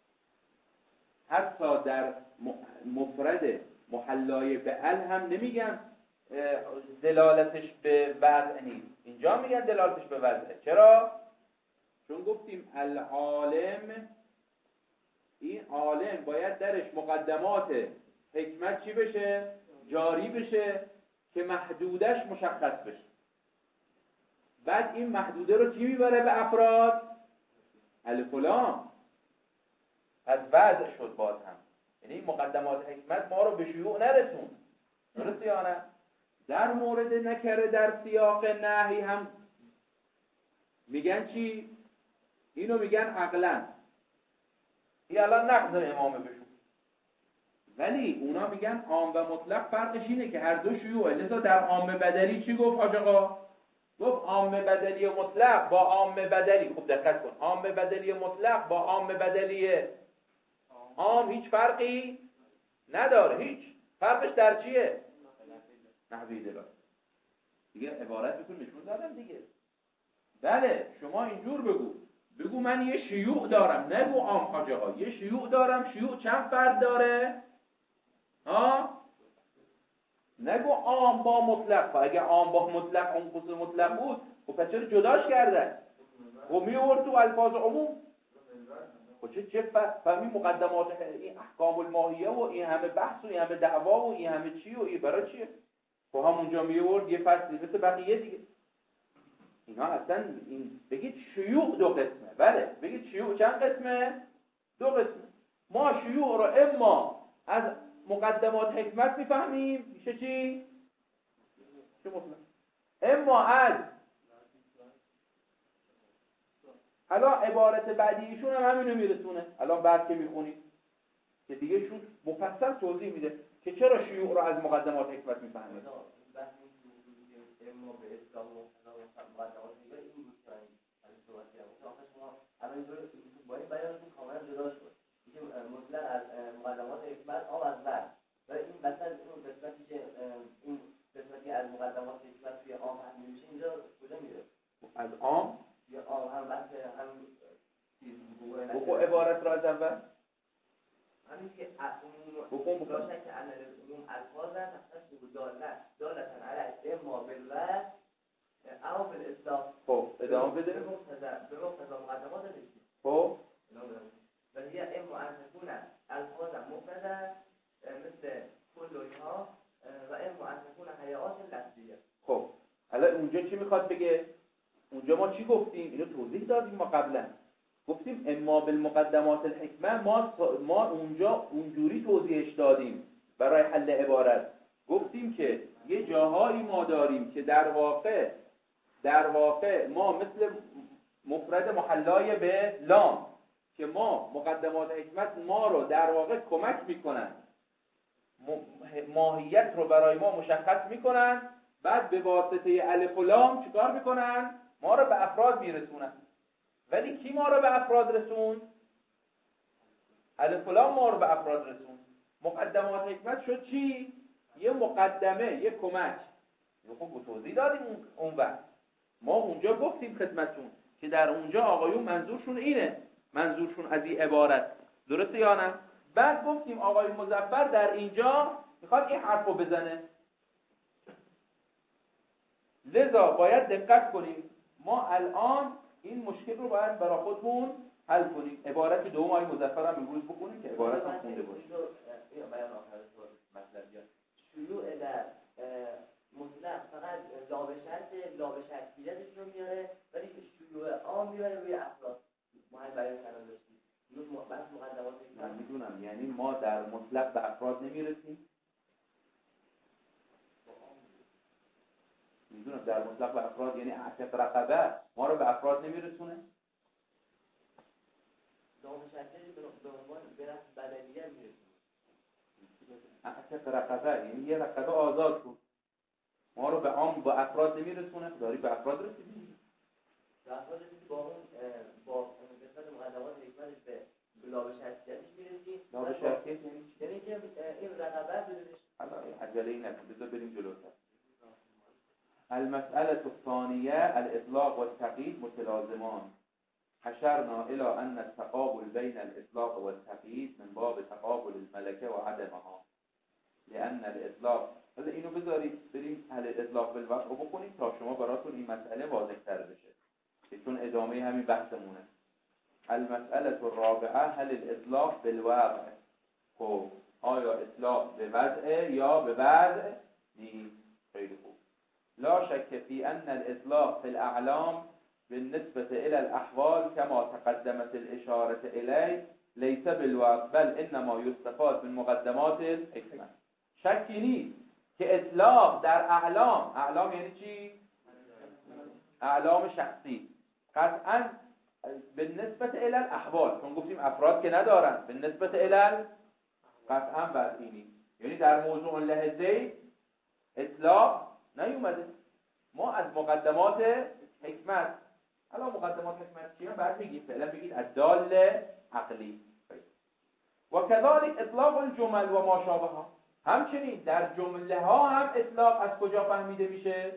[SPEAKER 1] حتی در مفرد محلای به ال هم نمیگن دلالتش به وضع نیست. اینجا میگن دلالتش به وضعه. چرا؟ چون گفتیم العالم، این عالم باید درش مقدمات حکمت چی بشه؟ جاری بشه که محدودش مشخص بشه. بعد این محدوده رو کی میبره به افراد؟ الف و لام. از وضع شد باز هم. یعنی مقدمات حکمت ما رو به شیوع نرسون. درسته یا نه؟ در مورد نکره در سیاق نهی هم میگن چی؟ اینو میگن عقلا. این الان نقض امامه بشون. ولی اونا میگن عام و مطلق فرقش اینه که هر دو شیوعه. لذا در عام بدلی چی گفت حاج آقا؟ گفت عام بدلی مطلق با عام بدلی، خوب دقت کن، عام بدلی مطلق با عام بدلی عام هیچ فرقی نداره. هیچ. فرقش در چیه؟ نحوی دلالت. دیگه عبارت بکن نشون دادم دیگه. بله شما اینجور بگو بگو من یه شیوع دارم، نگو عام حاج آقا، یه شیوع دارم. شیوع چند فرد داره؟ ها؟ نگو عام با مطلق. و اگه عام با مطلق اون خصوص مطلق بود خب پس چرا جداش کردن؟ خب می آورد تو الفاظ عموم. خب چه چه فهمی مقدمات این احکام الماهیه و این همه بحث و این همه دعوا و این همه چی و این برای چیه؟ خب همونجا میورد یه فصلی مثل بقیه دیگه. اینا اصلا این بگید شیوع دو قسمه. بله بگید شیوع چند قسمه؟ دو قسمه. ما شیوع رو اما از مقدمات حکمت میفهمیم میشه چی؟ چه مطلق؟ اما از الان عبارت بعدی ایشون هم همینو میرسونه. الان بعد که میخونیم که دیگه شون مفصل توضیح میده که چرا شیوع رو از مقدمات حکمت میفهمیم.
[SPEAKER 3] اما به اسلام و مقدمات دیگه این بود که از صحبت کردم. آخه شما الان اینطور با این بیانتون کاملا جدا شد. اینکه مطلق از مقدمات حکمت آب از بر و این مثلا اون قسمتی که این قسمتی از مقدمات حکمت توی عام فهمیده میشه اینجا کجا میره؟
[SPEAKER 1] از عام
[SPEAKER 3] یا عام هم بحث هم چیز
[SPEAKER 1] بگو عبارت را از اول
[SPEAKER 3] همین که عموم باشد که عمل عموم الفاظ تختص دالت دالتن علی اما بالوحد او بالاصلاح.
[SPEAKER 1] خب ادامه بده.
[SPEAKER 3] به مقتضی مقدمات حکمت.
[SPEAKER 1] خب
[SPEAKER 3] و هي اما ان تكون الفاظا مفرده مثل کل و اینها و اما ان تكون حیات لفظیه.
[SPEAKER 1] خب حالا اونجا چی میخواد بگه؟ اونجا ما چی گفتیم؟ اینو توضیح دادیم ما قبلا. گفتیم اما بالمقدمات الحکمه ما ما اونجا اونجوری توضیحش دادیم برای حل عبارت. گفتیم که یه جاهایی ما داریم که در واقع در واقع ما مثل مفرد محلای به لام که ما مقدمات حکمت ما رو در واقع کمک میکنن، ماهیت رو برای ما مشخص میکنن، بعد به واسطه الف و لام چیکار میکنن؟ ما رو به افراد میرسونن. ولی کی ما رو به افراد رسون؟ الف و لام ما رو به افراد رسون. مقدمات حکمت شد چی؟ یه مقدمه، یه کمک. خب توضیح دادیم اون وقت. ما اونجا گفتیم خدمتتون که در اونجا آقایون منظورشون اینه، منظورشون از این عبارت. درسته یا نه؟ بعد گفتیم آقای مظفر در اینجا میخواد این حرفو بزنه، لذا باید دقت کنیم. ما الان این مشکل رو باید برای خودمون حل کنیم. عبارت دوم آقای مظفر هم امروز بکنیم که عبارت هم خونده باشه.
[SPEAKER 3] این بیان آخر مطلب شیوع در مطلق فقط لا به شرط لا به شرطیتش رو میاره، ولی شیوع عام میاره روی افراد. ما هم بیان کردن داشتیم اینو بحث مقدمات
[SPEAKER 1] من میدونم، یعنی ما در مطلق به افراد نمیرسیم. میدونم در مطلق به افراد یعنی اعتق رقبه ما رو به افراد نمیرسونه.
[SPEAKER 3] لا به شرطیتش به عنوان برفت بدلیه میرسونه.
[SPEAKER 1] اعتق رقبه یعنی یه رقبه آزاد کن، ما رو به عام با افراد نمیرسونه. داری به افراد رسیدی؟
[SPEAKER 3] به افراد رسیدی با اون با قسمت مقدمات حکمتش به لا به شرطیتش میرسی.
[SPEAKER 1] لا به شرطیت
[SPEAKER 3] یعنی که این رقبه بدونش
[SPEAKER 1] حالا عجله ای نکن، بذار بریم جلوتر. المسألة الثانية الإطلاق والتقييد متلازمان. حشرنا إلى أن التقابل بين الإطلاق والتقييد من باب تقابل الملكة وعدمها، لأن الإطلاق حالا اینو بذارید بریم حل اطلاق بالوقع رو بکنیم تا شما براتون این مسئله واضح تر بشه که چون ادامه همین بحثمونه. المسألة الرابعة هل الإطلاق بالوقع. خب آیا اطلاق به وضع یا به وضع نیست؟ خیلی خوب. لا شك في أن الإطلاق في الأعلام بالنسبة إلى الأحوال كما تقدمت الإشارة إليه ليس بالوقع بل إنما يستفاد من مقدمات الحكمة. شکی نیست که اطلاق در اعلام، اعلام یعنی چی؟ اعلام شخصی، قطعاً به نسبت الی الاحوال، چون گفتیم افراد که ندارن، به نسبت الی قطعاً وضعی نیست. یعنی در موضوع لحظه اطلاق نیومده. ما از مقدمات حکمت، الان مقدمات حکمت چیه؟ بعد میگیم فعلا بگید الدال عقلی. و كذلك اطلاق الجمل و ما شابهها. همچنین در جمله ها هم اطلاق از کجا فهمیده میشه؟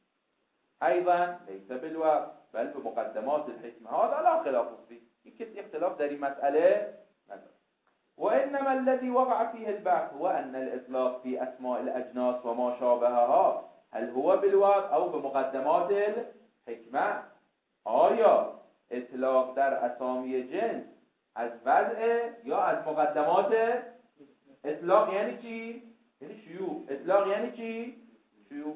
[SPEAKER 1] ایضا لیس بالوقع بل به مقدمات الحکمه. هذا لا خلاف فيه، این کسی اختلاف در این مسئله نداره. و انما الذي وقع فيه البحث هو ان الاطلاق في اسماء الاجناس و ما شابهها هل هو بالوقع او به مقدمات الحکمه. آیا اطلاق در اسامی جنس از وضع یا از مقدمات اطلاق. یعنی چی؟ یعنی شیوع. اطلاق یعنی چی؟ شیوع.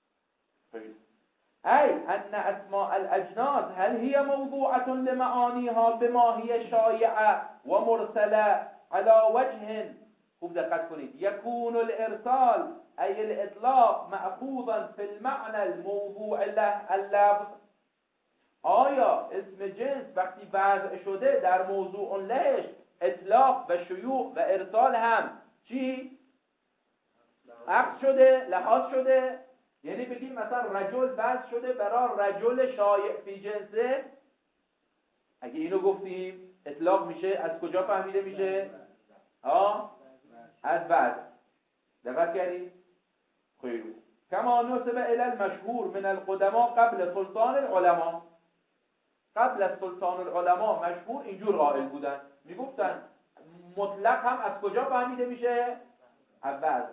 [SPEAKER 1] ای ان اسماء الاجناس هل هي موضوعة لمعانيها بما هي شایعه و مرسله على وجه، خوب دقت کنید، يكون الارسال ای الاطلاق مأخوذا في المعنى الموضوع له اللفظ. آیا اسم جنس وقتی وضع شده در موضوع لهش اطلاق و شیوع و ارسال هم چی؟ اخذ شده، لحاظ شده؟ یعنی بگیم مثلا رجل وضع شده برای رجل شایع فی جنسه، اگه اینو گفتیم اطلاق میشه. از کجا فهمیده میشه؟ ها؟ از وضع. دقت کردید؟ خیلی کما نسب الی المشهور من القدما قبل سلطان العلماء. قبل از سلطان العلماء مشهور اینجور قائل بودن، میگفتن مطلق هم از کجا فهمیده میشه؟ از وضع.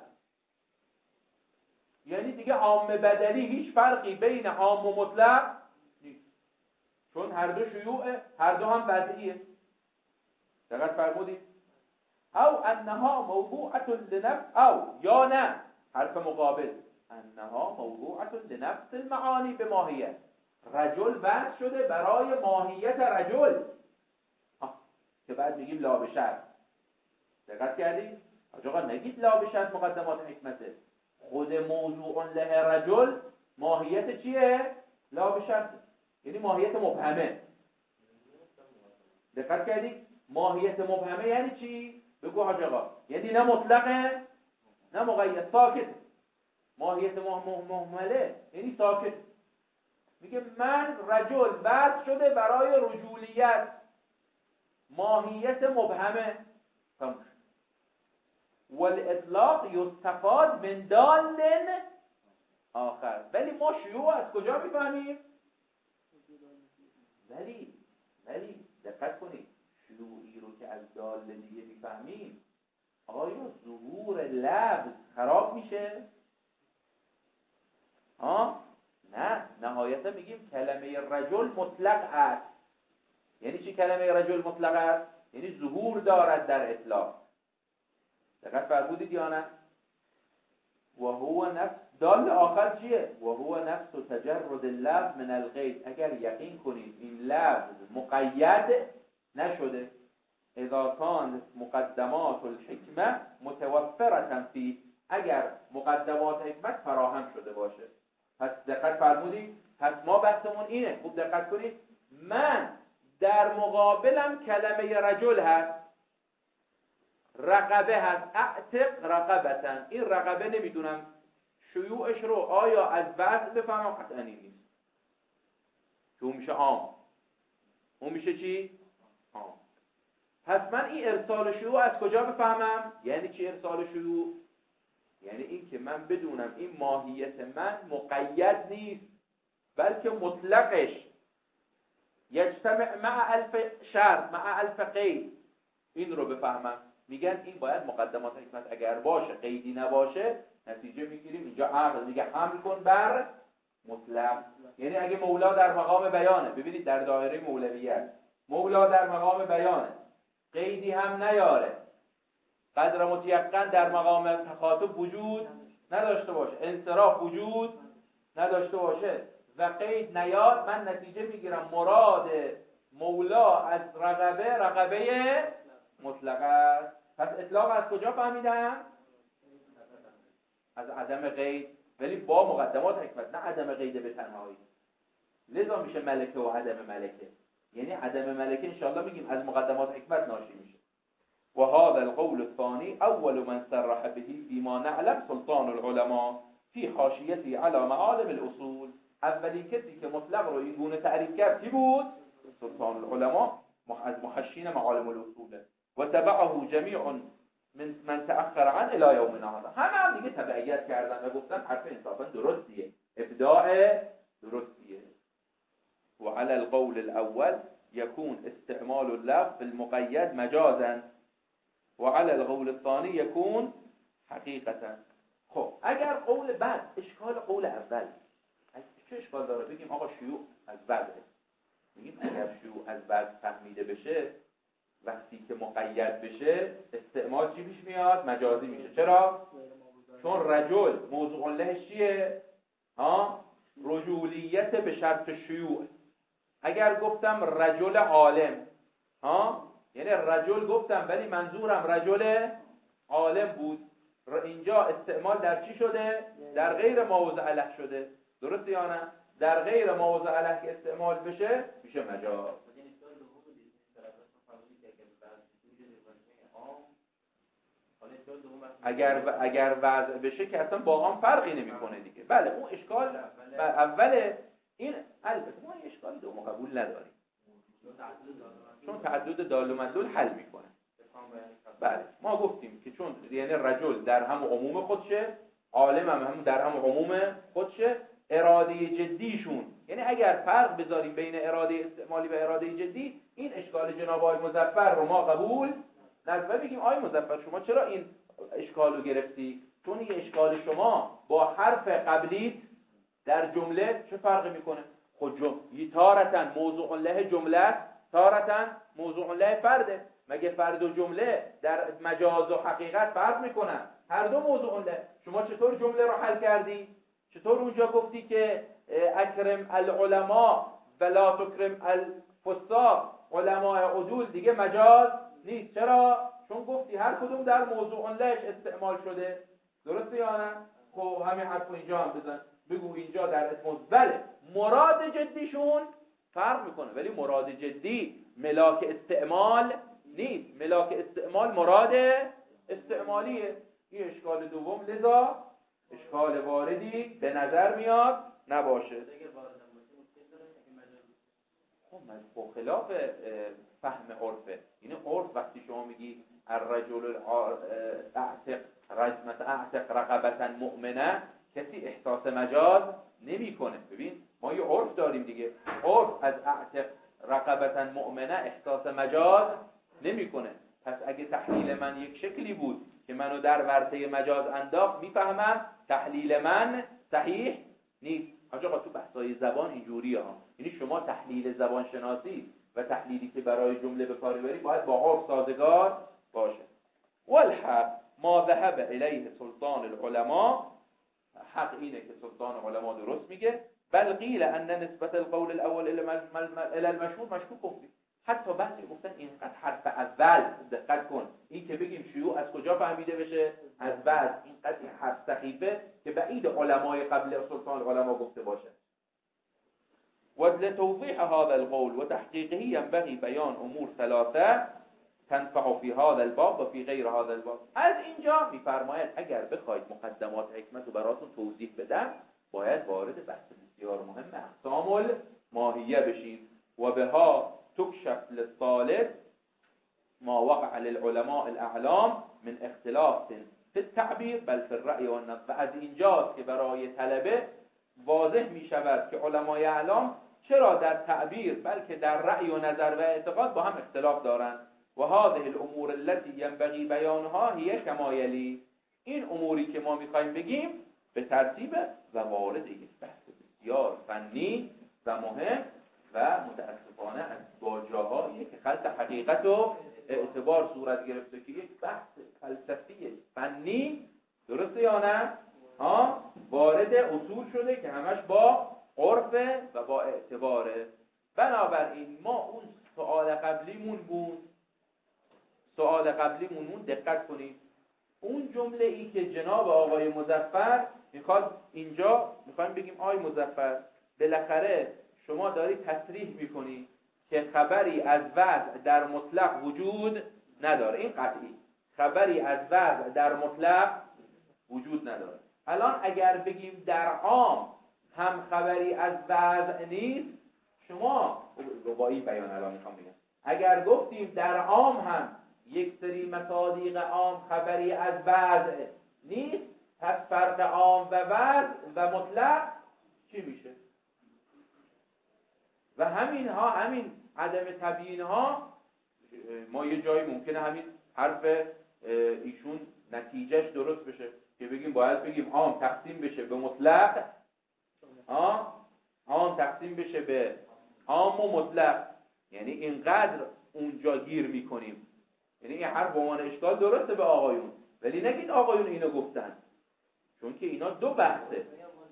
[SPEAKER 1] یعنی دیگه عام بدلی هیچ فرقی بین عام و مطلق نیست، چون هر دو شیوعه، هر دو هم وضعیه. دقت فرمودید؟ او انها موضوعة لنفس، او یا نه حرف مقابل، انها موضوعة لنفس المعانی به ماهیت. رجل وضع شده برای ماهیت رجل، که بعد میگیم لا به شرط. دقت کردید؟ آقا نگید لا به شرط مقدمات حکمته. خود موضوع له رجل ماهیت چیه؟ لا به شرط، یعنی ماهیت مبهمه. دقت کردید؟ ماهیت مبهمه یعنی چی؟ بگو حاج آقا. یعنی نه مطلقه نه مقید، ساکت. ماهیت مهمله یعنی ساکت. میگه من رجل وضع شده برای رجولیت، ماهیت مبهمه. والاطلاق یستفاد من دال آخر. ولی ما شیوع از کجا میفهمیم؟ ولی ولی دقت کنید، شیوعی رو که از دال دیگه میفهمیم، آیا ظهور لفظ خراب میشه؟ ها؟ نه، نهایتا میگیم کلمه رجل مطلق است. یعنی چی کلمه رجل مطلق است؟ یعنی ظهور دارد در اطلاق. دقت فرمودید یا نه؟ و هو نفس دال آخر چیه؟ و هو نفس تجرد اللفظ من القید. اگر یقین کنید این لفظ مقید نشده، اذا کان مقدمات الحکمه متوفرة فی، اگر مقدمات حکمت فراهم شده باشه. پس دقت فرمودید؟ پس ما بحثمون اینه، خوب دقت کنید. من در مقابلم کلمه رجل هست، رقبه هست، اعتق رقبتن. این رقبه نمیدونم شیوعش رو آیا از وضع بفهمم؟ قطعا این نیست، که اون میشه عام. اون میشه چی؟ عام. پس من این ارسال شیوع از کجا بفهمم؟ یعنی چی ارسال شیوع؟ یعنی این که من بدونم این ماهیت من مقید نیست، بلکه مطلقش یجتمع مع الف شرط مع الف قید. این رو بفهمم. میگن این باید مقدمات حکمت اگر باشه، قیدی نباشه، نتیجه میگیریم اینجا عقل میگه حمل کن بر مطلق. یعنی اگه مولا در مقام بیانه، ببینید در دایره مولویت مولا در مقام بیانه، قیدی هم نیاره، قدر متیقن در مقام تخاطب وجود نداشته باشه، انصراف وجود نداشته باشه و قید نیاد، من نتیجه میگیرم مراد مولا از رقبه رقبه مطلقه. پس اطلاق از کجا فهمیدم؟ از عدم قید، ولی با مقدمات حکمت، نه عدم قید به تنهایی. لذا میشه ملکه و عدم ملکه. یعنی عدم ملکه انشاءالله میگیم از مقدمات حکمت ناشی میشه. و هذا القول الثاني اول من صرح به فيما نعلم سلطان العلماء في حاشیته على معالم الاصول. اولی کسی که مطلق رو این گونه تعریف کرد کی بود؟ سلطان العلماء از محشین معالم الاصول. و تبعه جمیع من من تأخر عن الى یومنا هذا. همه هم دیگه تبعیت کردن و گفتن حرف انصافا درستیه، ابداع درستیه. و على القول الاول يكون استعمال اللفظ في المقيد مجازا و على القول الثاني يكون حقیقتا. خب اگر قول بعد اشکال قول اول چه اشکال داره؟ بگیم آقا شیوع از بعده، میگیم اگر شیوع از بعد فهمیده بشه وقتی که مقید بشه استعمال چی پیش میاد؟ مجازی میشه. چرا؟ چون رجل موضوع لهش چیه؟ ها؟ رجولیت به شرط شیوع. اگر گفتم رجل عالم، ها؟ یعنی رجل گفتم ولی منظورم رجل عالم بود، اینجا استعمال در چی شده؟ در غیر موضع له شده. درسته یا نه؟ در غیر موضع له که استعمال بشه میشه مجاز. اگر و اگر وضع بشه که اصلا با هم فرقی نمیکنه دیگه. بله اون اشکال اول این، البته ما این اشکال دوم قبول نداریم چون تعدد دال و مدلول حل میکنه. بله ما گفتیم که چون یعنی رجل در هم عموم خودشه، عالم هم, هم در هم عموم خودشه، اراده جدیشون، یعنی اگر فرق بذاریم بین اراده استعمالی و اراده جدی، این اشکال جناب آقای مظفر رو ما قبول نداریم. بگیم آقای مظفر شما چرا این اشکال رو گرفتی؟ چون این اشکال شما با حرف قبلی در جمله چه فرقی میکنه؟ خود جمله تارتن موضوع له جمله، تارتن موضوع له فرده. مگه فرد و جمله در مجاز و حقیقت فرق میکنن؟ هر دو موضوع له. شما چطور جمله رو حل کردی؟ چطور اونجا گفتی که اکرم العلماء ولا تکرم الفساق، علماء عدول دیگه مجاز نیست؟ چرا؟ چون گفتی هر کدوم در موضوع لهش استعمال شده. درسته یا نه؟ خب همین حرف اینجا هم بزن، بگو اینجا در اسم. بله مراد جدیشون فرق میکنه، ولی مراد جدی ملاک استعمال نیست. ملاک استعمال مراد استعمالیه. این اشکال دوم لذا اشکال واردی به نظر میاد نباشه. خب خلاف فهم عرفه. یعنی عرف وقتی شما میگی الرجل اعتق رجمت اعتق رقبتا مؤمنه، کسی احساس مجاز نمیکنه. ببین ما یه عرف داریم دیگه، عرف از اعتق رقبتا مؤمنه احساس مجاز نمیکنه. پس اگه تحلیل من یک شکلی بود که منو در ورطه مجاز انداخت، میفهمم تحلیل من صحیح نیست. آقا تو بحثای زبان اینجوریه ها. یعنی شما تحلیل زبان شناسی و تحلیلی که برای جمله به کار ببری باید با عرف سازگار باشه. والحق ما ذهب الیه سلطان العلماء، حق اینه که سلطان علما درست میگه. بل قیل ان نسبت القول الاول الى المشهور مشکوک فیه. حتی بعضی گفتن اینقدر حرف اول دقت کن، این که بگیم شیوع از کجا فهمیده بشه؟ از بعد. اینقدر این حرف سخیفه که بعید علمای قبل سلطان العلماء گفته باشه. ولتوضیح هذا القول وتحقيقه ينبغي بيان امور ثلاثه تنفع في هذا الباب و في غیر هذا الباب. از اینجا میفرماید اگر بخواید مقدمات حکمت رو براتون توضیح بدم، باید وارد بحث بسیار مهم اقسام الماهیه بشید. و بها تکشف للطالب ما وقع للعلماء الاعلام من اختلاف في التعبیر بل في الرأی والنظر. و از اینجاست که برای طلبه واضح می شود که علمای اعلام چرا در تعبیر بلکه در رأی و نظر و اعتقاد با هم اختلاف دارند. و هذه الامور التي ينبغي بیانها هي كما يلي. این اموری که ما میخوایم بگیم به ترتیب و وارد یک بحث بسیار فنی و مهم و متاسفانه از با جاهایی که خلط حقیقت و اعتبار صورت گرفته که یک بحث فلسفی فنی، درسته یا نه؟ ها وارد اصول شده که همش با عرف و با اعتباره. بنابراین ما اون سوال قبلیمون بود، سوال قبلیمون بود دقت کنید، اون جمله ای که جناب آقای مظفر میخواد اینجا میخوایم بگیم آقای مظفر بالاخره شما داری تصریح میکنی که خبری از وضع در مطلق وجود نداره. این قطعی خبری از وضع در مطلق وجود نداره. الان اگر بگیم در عام هم خبری از وضع نیست، شما با این بیان الان میخوام بگم اگر گفتیم در عام هم یک سری مصادیق عام خبری از وضع نیست، پس فرق عام و وضع و مطلق چی میشه؟ و همین ها همین عدم تبیین ها، ما یه جایی ممکنه همین حرف ایشون نتیجهش درست بشه که بگیم باید بگیم عام تقسیم بشه به مطلق، عام عام تقسیم بشه به عام و مطلق. یعنی اینقدر اونجا گیر میکنیم. یعنی این حرف به عنوان اشکال درسته به آقایون، ولی نگید آقایون اینو گفتن، چون که اینا دو بحثه.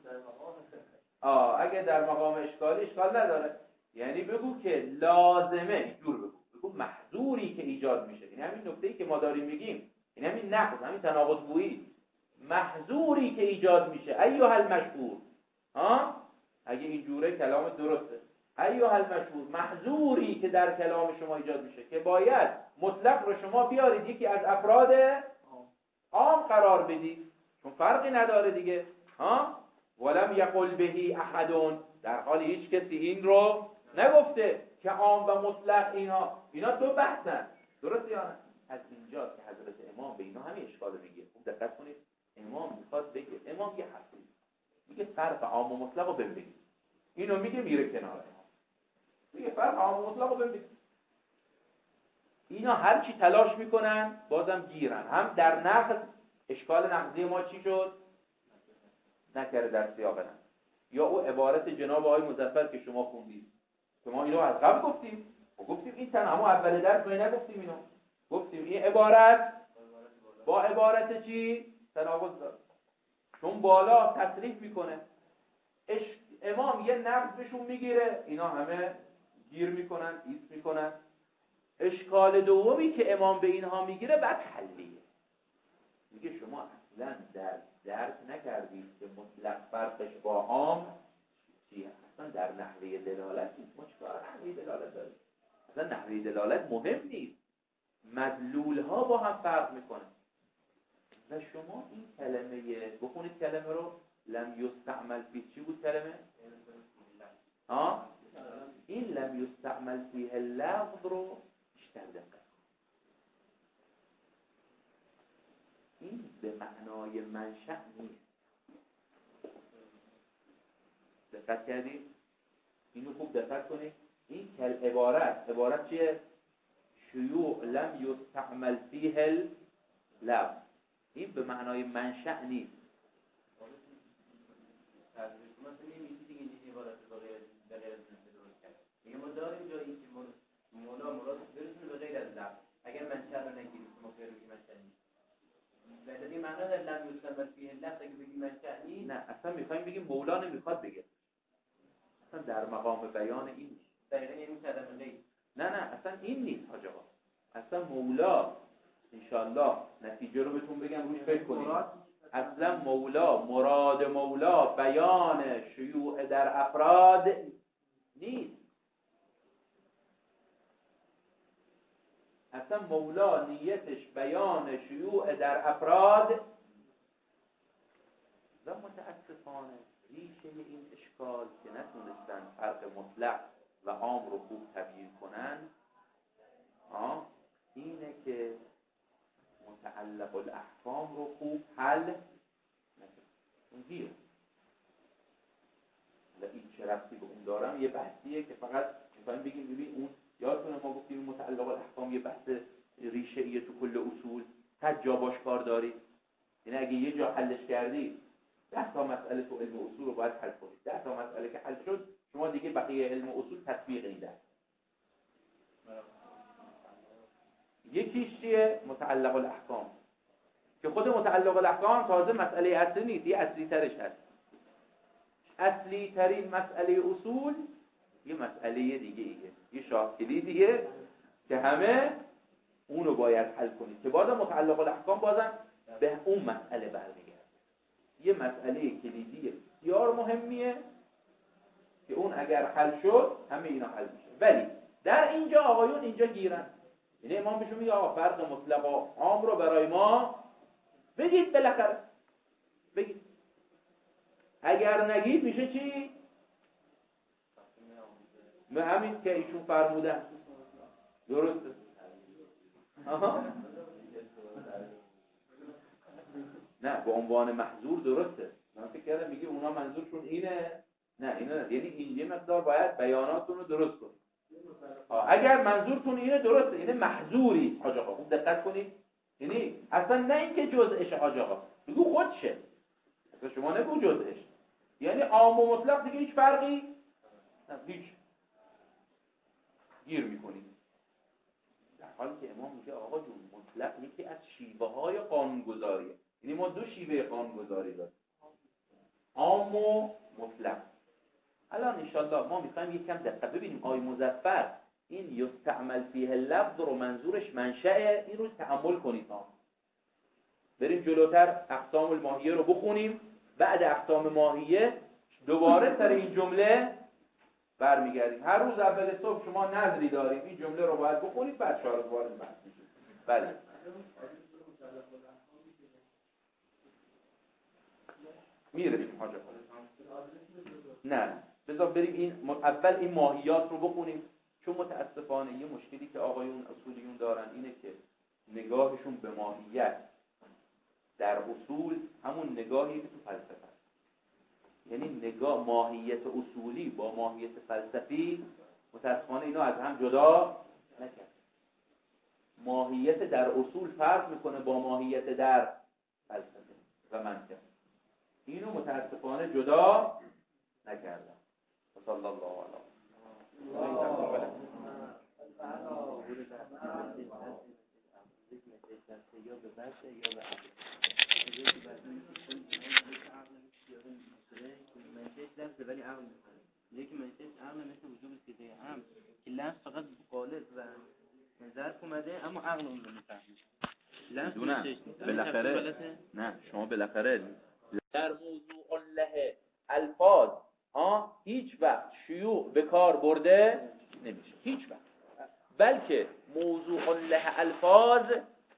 [SPEAKER 1] آه اگه در مقام اشکالی اشکال نداره، یعنی بگو که لازمه، اینجور بگو بگو محظوری که ایجاد میشه. یعنی همین نکته‌ای که ما داریم میگیم، این همین نقض، همین تناقض گویی، محظوری که ایجاد میشه. ایها المشهور، ها اگه اینجوره کلام درسته. ایها المشهور، محظوری که در کلام شما ایجاد میشه که باید مطلق رو شما بیارید یکی از افراد عام قرار بدید، چون فرقی نداره دیگه. ها ولم یقل بهی احد، در حالی هیچ کسی این رو نگفته که عام و مطلق اینا اینا دو بحثن، درسته یا نه؟ از اینجا که حضرت امام به اینا همین اشکال میگه. خوب دقت کنید، امام میخواد بگه، امام یه حرفی میگه فرق عام و مطلق رو ببینید، اینو میگه میره کنار، میگه فرق عام و مطلق رو ببینید. اینا هر چی تلاش میکنن بازم گیرن. هم در نقض، اشکال نقضی ما چی شد؟ نکره در سیاق نه، یا او عبارت جناب آقای مظفر که شما خوندید که ما اینو از قبل گفتیم و گفتیم این تن همون اول درس ما نگفتیم اینو، گفتیم این عبارت با عبارت چی تناقض داره، چون بالا تصریح میکنه. اش... امام یه نقض بهشون میگیره، اینا همه گیر میکنن، ایست میکنن. اشکال دومی که امام به اینها میگیره بعد حلیه، میگه شما اصلا در درک نکردید که مطلق فرقش با عام چیه. اصلا در نحوه دلالت نیست، ما چیکار نحوه دلالت داریم؟ اصلا نحوه دلالت مهم نیست، مدلول ها با هم فرق میکنه. و شما این کلمه بخونید، کلمه رو لم یستعمل فیه، چی بود کلمه؟ ها؟ این لم یستعمل فیه اللفظ رو بیشتر دقت، این به معنای منشأ نیست. دقت کردید؟ اینو خوب دقت کنید. این کل عبارت عبارت چیه؟ شیوع لم یستعمل فیه اللفظ، این به معنای منشأ نیست.
[SPEAKER 2] مثلا نمیشه دیگه این عبارت به غیر به غیر از نفس درست کرد. میگه ما داریم جایی که مولا مراد برسونه به غیر از لفظ. اگر منشأ رو نگیریم ما فعل بگیم منشأ نیست. بعد این معنی در لم یستعمل فیه اللفظ اگه بگیم منشأ نیست.
[SPEAKER 1] نه اصلا میخوایم بگیم مولا نمیخواد بگه. اصلا در مقام بیان این نیست.
[SPEAKER 2] دقیقاً یعنی کلمه غیر.
[SPEAKER 1] نه نه اصلا این نیست حاج آقا. اصلا مولا انشالله نتیجه رو بهتون بگم روش فکر کنید. اصلا مولا، مراد مولا بیان شیوع در افراد نیست. اصلا مولا نیتش بیان شیوع در افراد و متاسفانه ریشه این اشکال که نتونستن فرق مطلق و عام رو خوب تبیین کنن آه اینه که متعلق الاحکام رو خوب حل نکنن. اون گیره این چه ربطی به اون دارم، یه بحثیه که فقط میخوایم بگیم ببین اون یادتونه ما گفتیم متعلق الاحکام یه بحث ریشه ایه تو کل اصول، صد جا باش کار داری، یعنی اگه یه جا حلش کردی ده تا مسئله تو علم اصول رو باید حل کنید. ده تا مسئله که حل شد شما دیگه بقیه علم اصول تطبیق نیده. یکیش چیه؟ متعلق الاحکام که خود متعلق الاحکام تازه مسئله اصلی نیست، یه اصلی ترش هست. اصلی ترین مسئله اصول یه مسئله دیگه ایه، یه شاکلی دیگه که همه اونو باید حل کنید که بازم متعلق الاحکام بازم به اون مسئله برمیگرده. یه مسئله کلیدی بسیار مهمیه که اون اگر حل شد همه اینا حل میشه. ولی در اینجا آقایون اینجا گیرن، یعنی امام بهشون میگه آقا فرق مطلق و عام رو برای ما بگید، بالاخره بگید. اگر نگید میشه چی؟ به همین که ایشون فرمودن درسته. آها نه به عنوان محظور درسته. من فکر کردم میگه اونا منظورشون اینه. نه اینه نه. یعنی این یه مقدار باید بیاناتون رو درست کنید. اگر منظورتون اینه درسته، یعنی محظوری حاج آقا، خوب دقت کنید. یعنی اصلا نه اینکه جزءش حاج آقا، بگو خودشه، اصلا شما نگو جزءش، یعنی عام و مطلق دیگه هیچ فرقی نه، هیچ گیر میکنید. حالی که امام میگه آقا جون مطلق یکی از شیوه های قانونگذاریه. یعنی ما دو شیوه قانونگذاری داریم، عام و مطلق. الان انشالله ما میخوایم یک کم دقت ببینیم آی مظفر این یستعمل فیه اللفظ رو منظورش منشأ، این رو تأمل کنید ها. بریم جلوتر اقسام الماهیه رو بخونیم، بعد اقسام ماهیه دوباره سر این جمله برمیگردیم. هر روز اول صبح شما نظری داریم این جمله رو باید بخونید، بعد شارط وارد بحث میشید. بله میرسیم حاجه. نه بذار بریم این اول این ماهیات رو بخونیم، چون متاسفانه یه مشکلی که آقایون اصولیون دارن اینه که نگاهشون به ماهیت در اصول همون نگاهی که تو فلسفه است. یعنی نگاه ماهیت اصولی با ماهیت فلسفی متاسفانه اینا از هم جدا نکرد. ماهیت در اصول فرق میکنه با ماهیت در فلسفه و منطق، اینو متاسفانه جدا نکردن. صلی الله علیه یا به بحث یا به عقل
[SPEAKER 2] منشأش لفظه ولی عقل میکنه. یکی منشأش عقل مثل وجوب سیده هم که لفظ فقط قالب و ظرف اومده اما عقل اون رو میفهمه. لفظ منشأش
[SPEAKER 1] بالاخره نه شما بالاخره در موضوع الله الفاظ ها هیچ وقت شیوع به کار برده نمیشه، هیچ وقت. بلکه موضوع الله الفاظ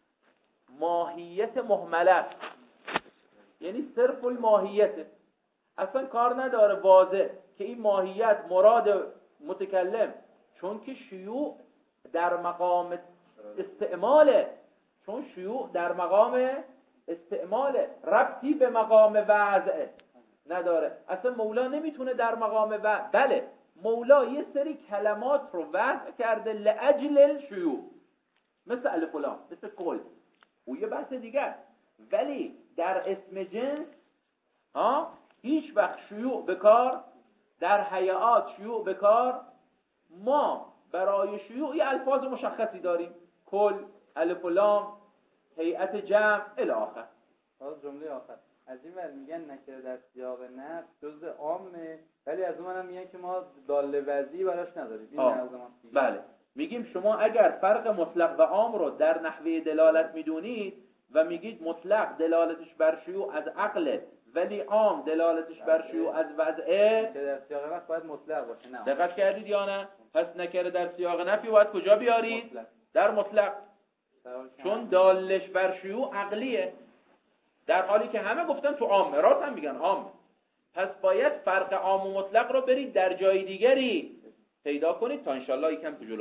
[SPEAKER 1] ماهیت مهمله است، یعنی صرف الماهیت، اصلا کار نداره واضح که این ماهیت مراد متکلم، چون که شیوع در مقام استعماله، چون شیوع در مقام استعماله، ربطی به مقام وضع نداره. اصلا مولا نمیتونه در مقام وضع، بله مولا یه سری کلمات رو وضع کرده لاجل الشیوع، مثل الف و لام، مثل کل، او یه بحث دیگه است. ولی در اسم جنس ها هیچ وقت شیوع به کار، در هیئات شیوع به کار، ما برای شیوع یه الفاظ مشخصی داریم، کل، الف و لام، هیئت جمع الی آخر.
[SPEAKER 4] حالا جمله آخر از این ور میگن نکره در سیاق نفی جزء عامه، ولی از اون هم میگن که ما داله وضعی براش نداریم. این لازمه.
[SPEAKER 1] بله میگیم شما اگر فرق مطلق و عام رو در نحوه دلالت میدونید و میگید مطلق دلالتش بر شیوع از عقل ولی عام دلالتش بر شیوع از وضعه،
[SPEAKER 4] که در سیاق نفی باید مطلق باشه. نه
[SPEAKER 1] دقت کردید یا نه؟ پس نکره در سیاق نفی باید کجا بیارید؟
[SPEAKER 4] مطلق.
[SPEAKER 1] در مطلق، چون دالش بر شیوع عقلیه، در حالی که همه گفتن تو عام، راست هم میگن عام. پس باید فرق عام و مطلق رو برید در جای دیگری پیدا کنید تا انشالله یکم تو جلو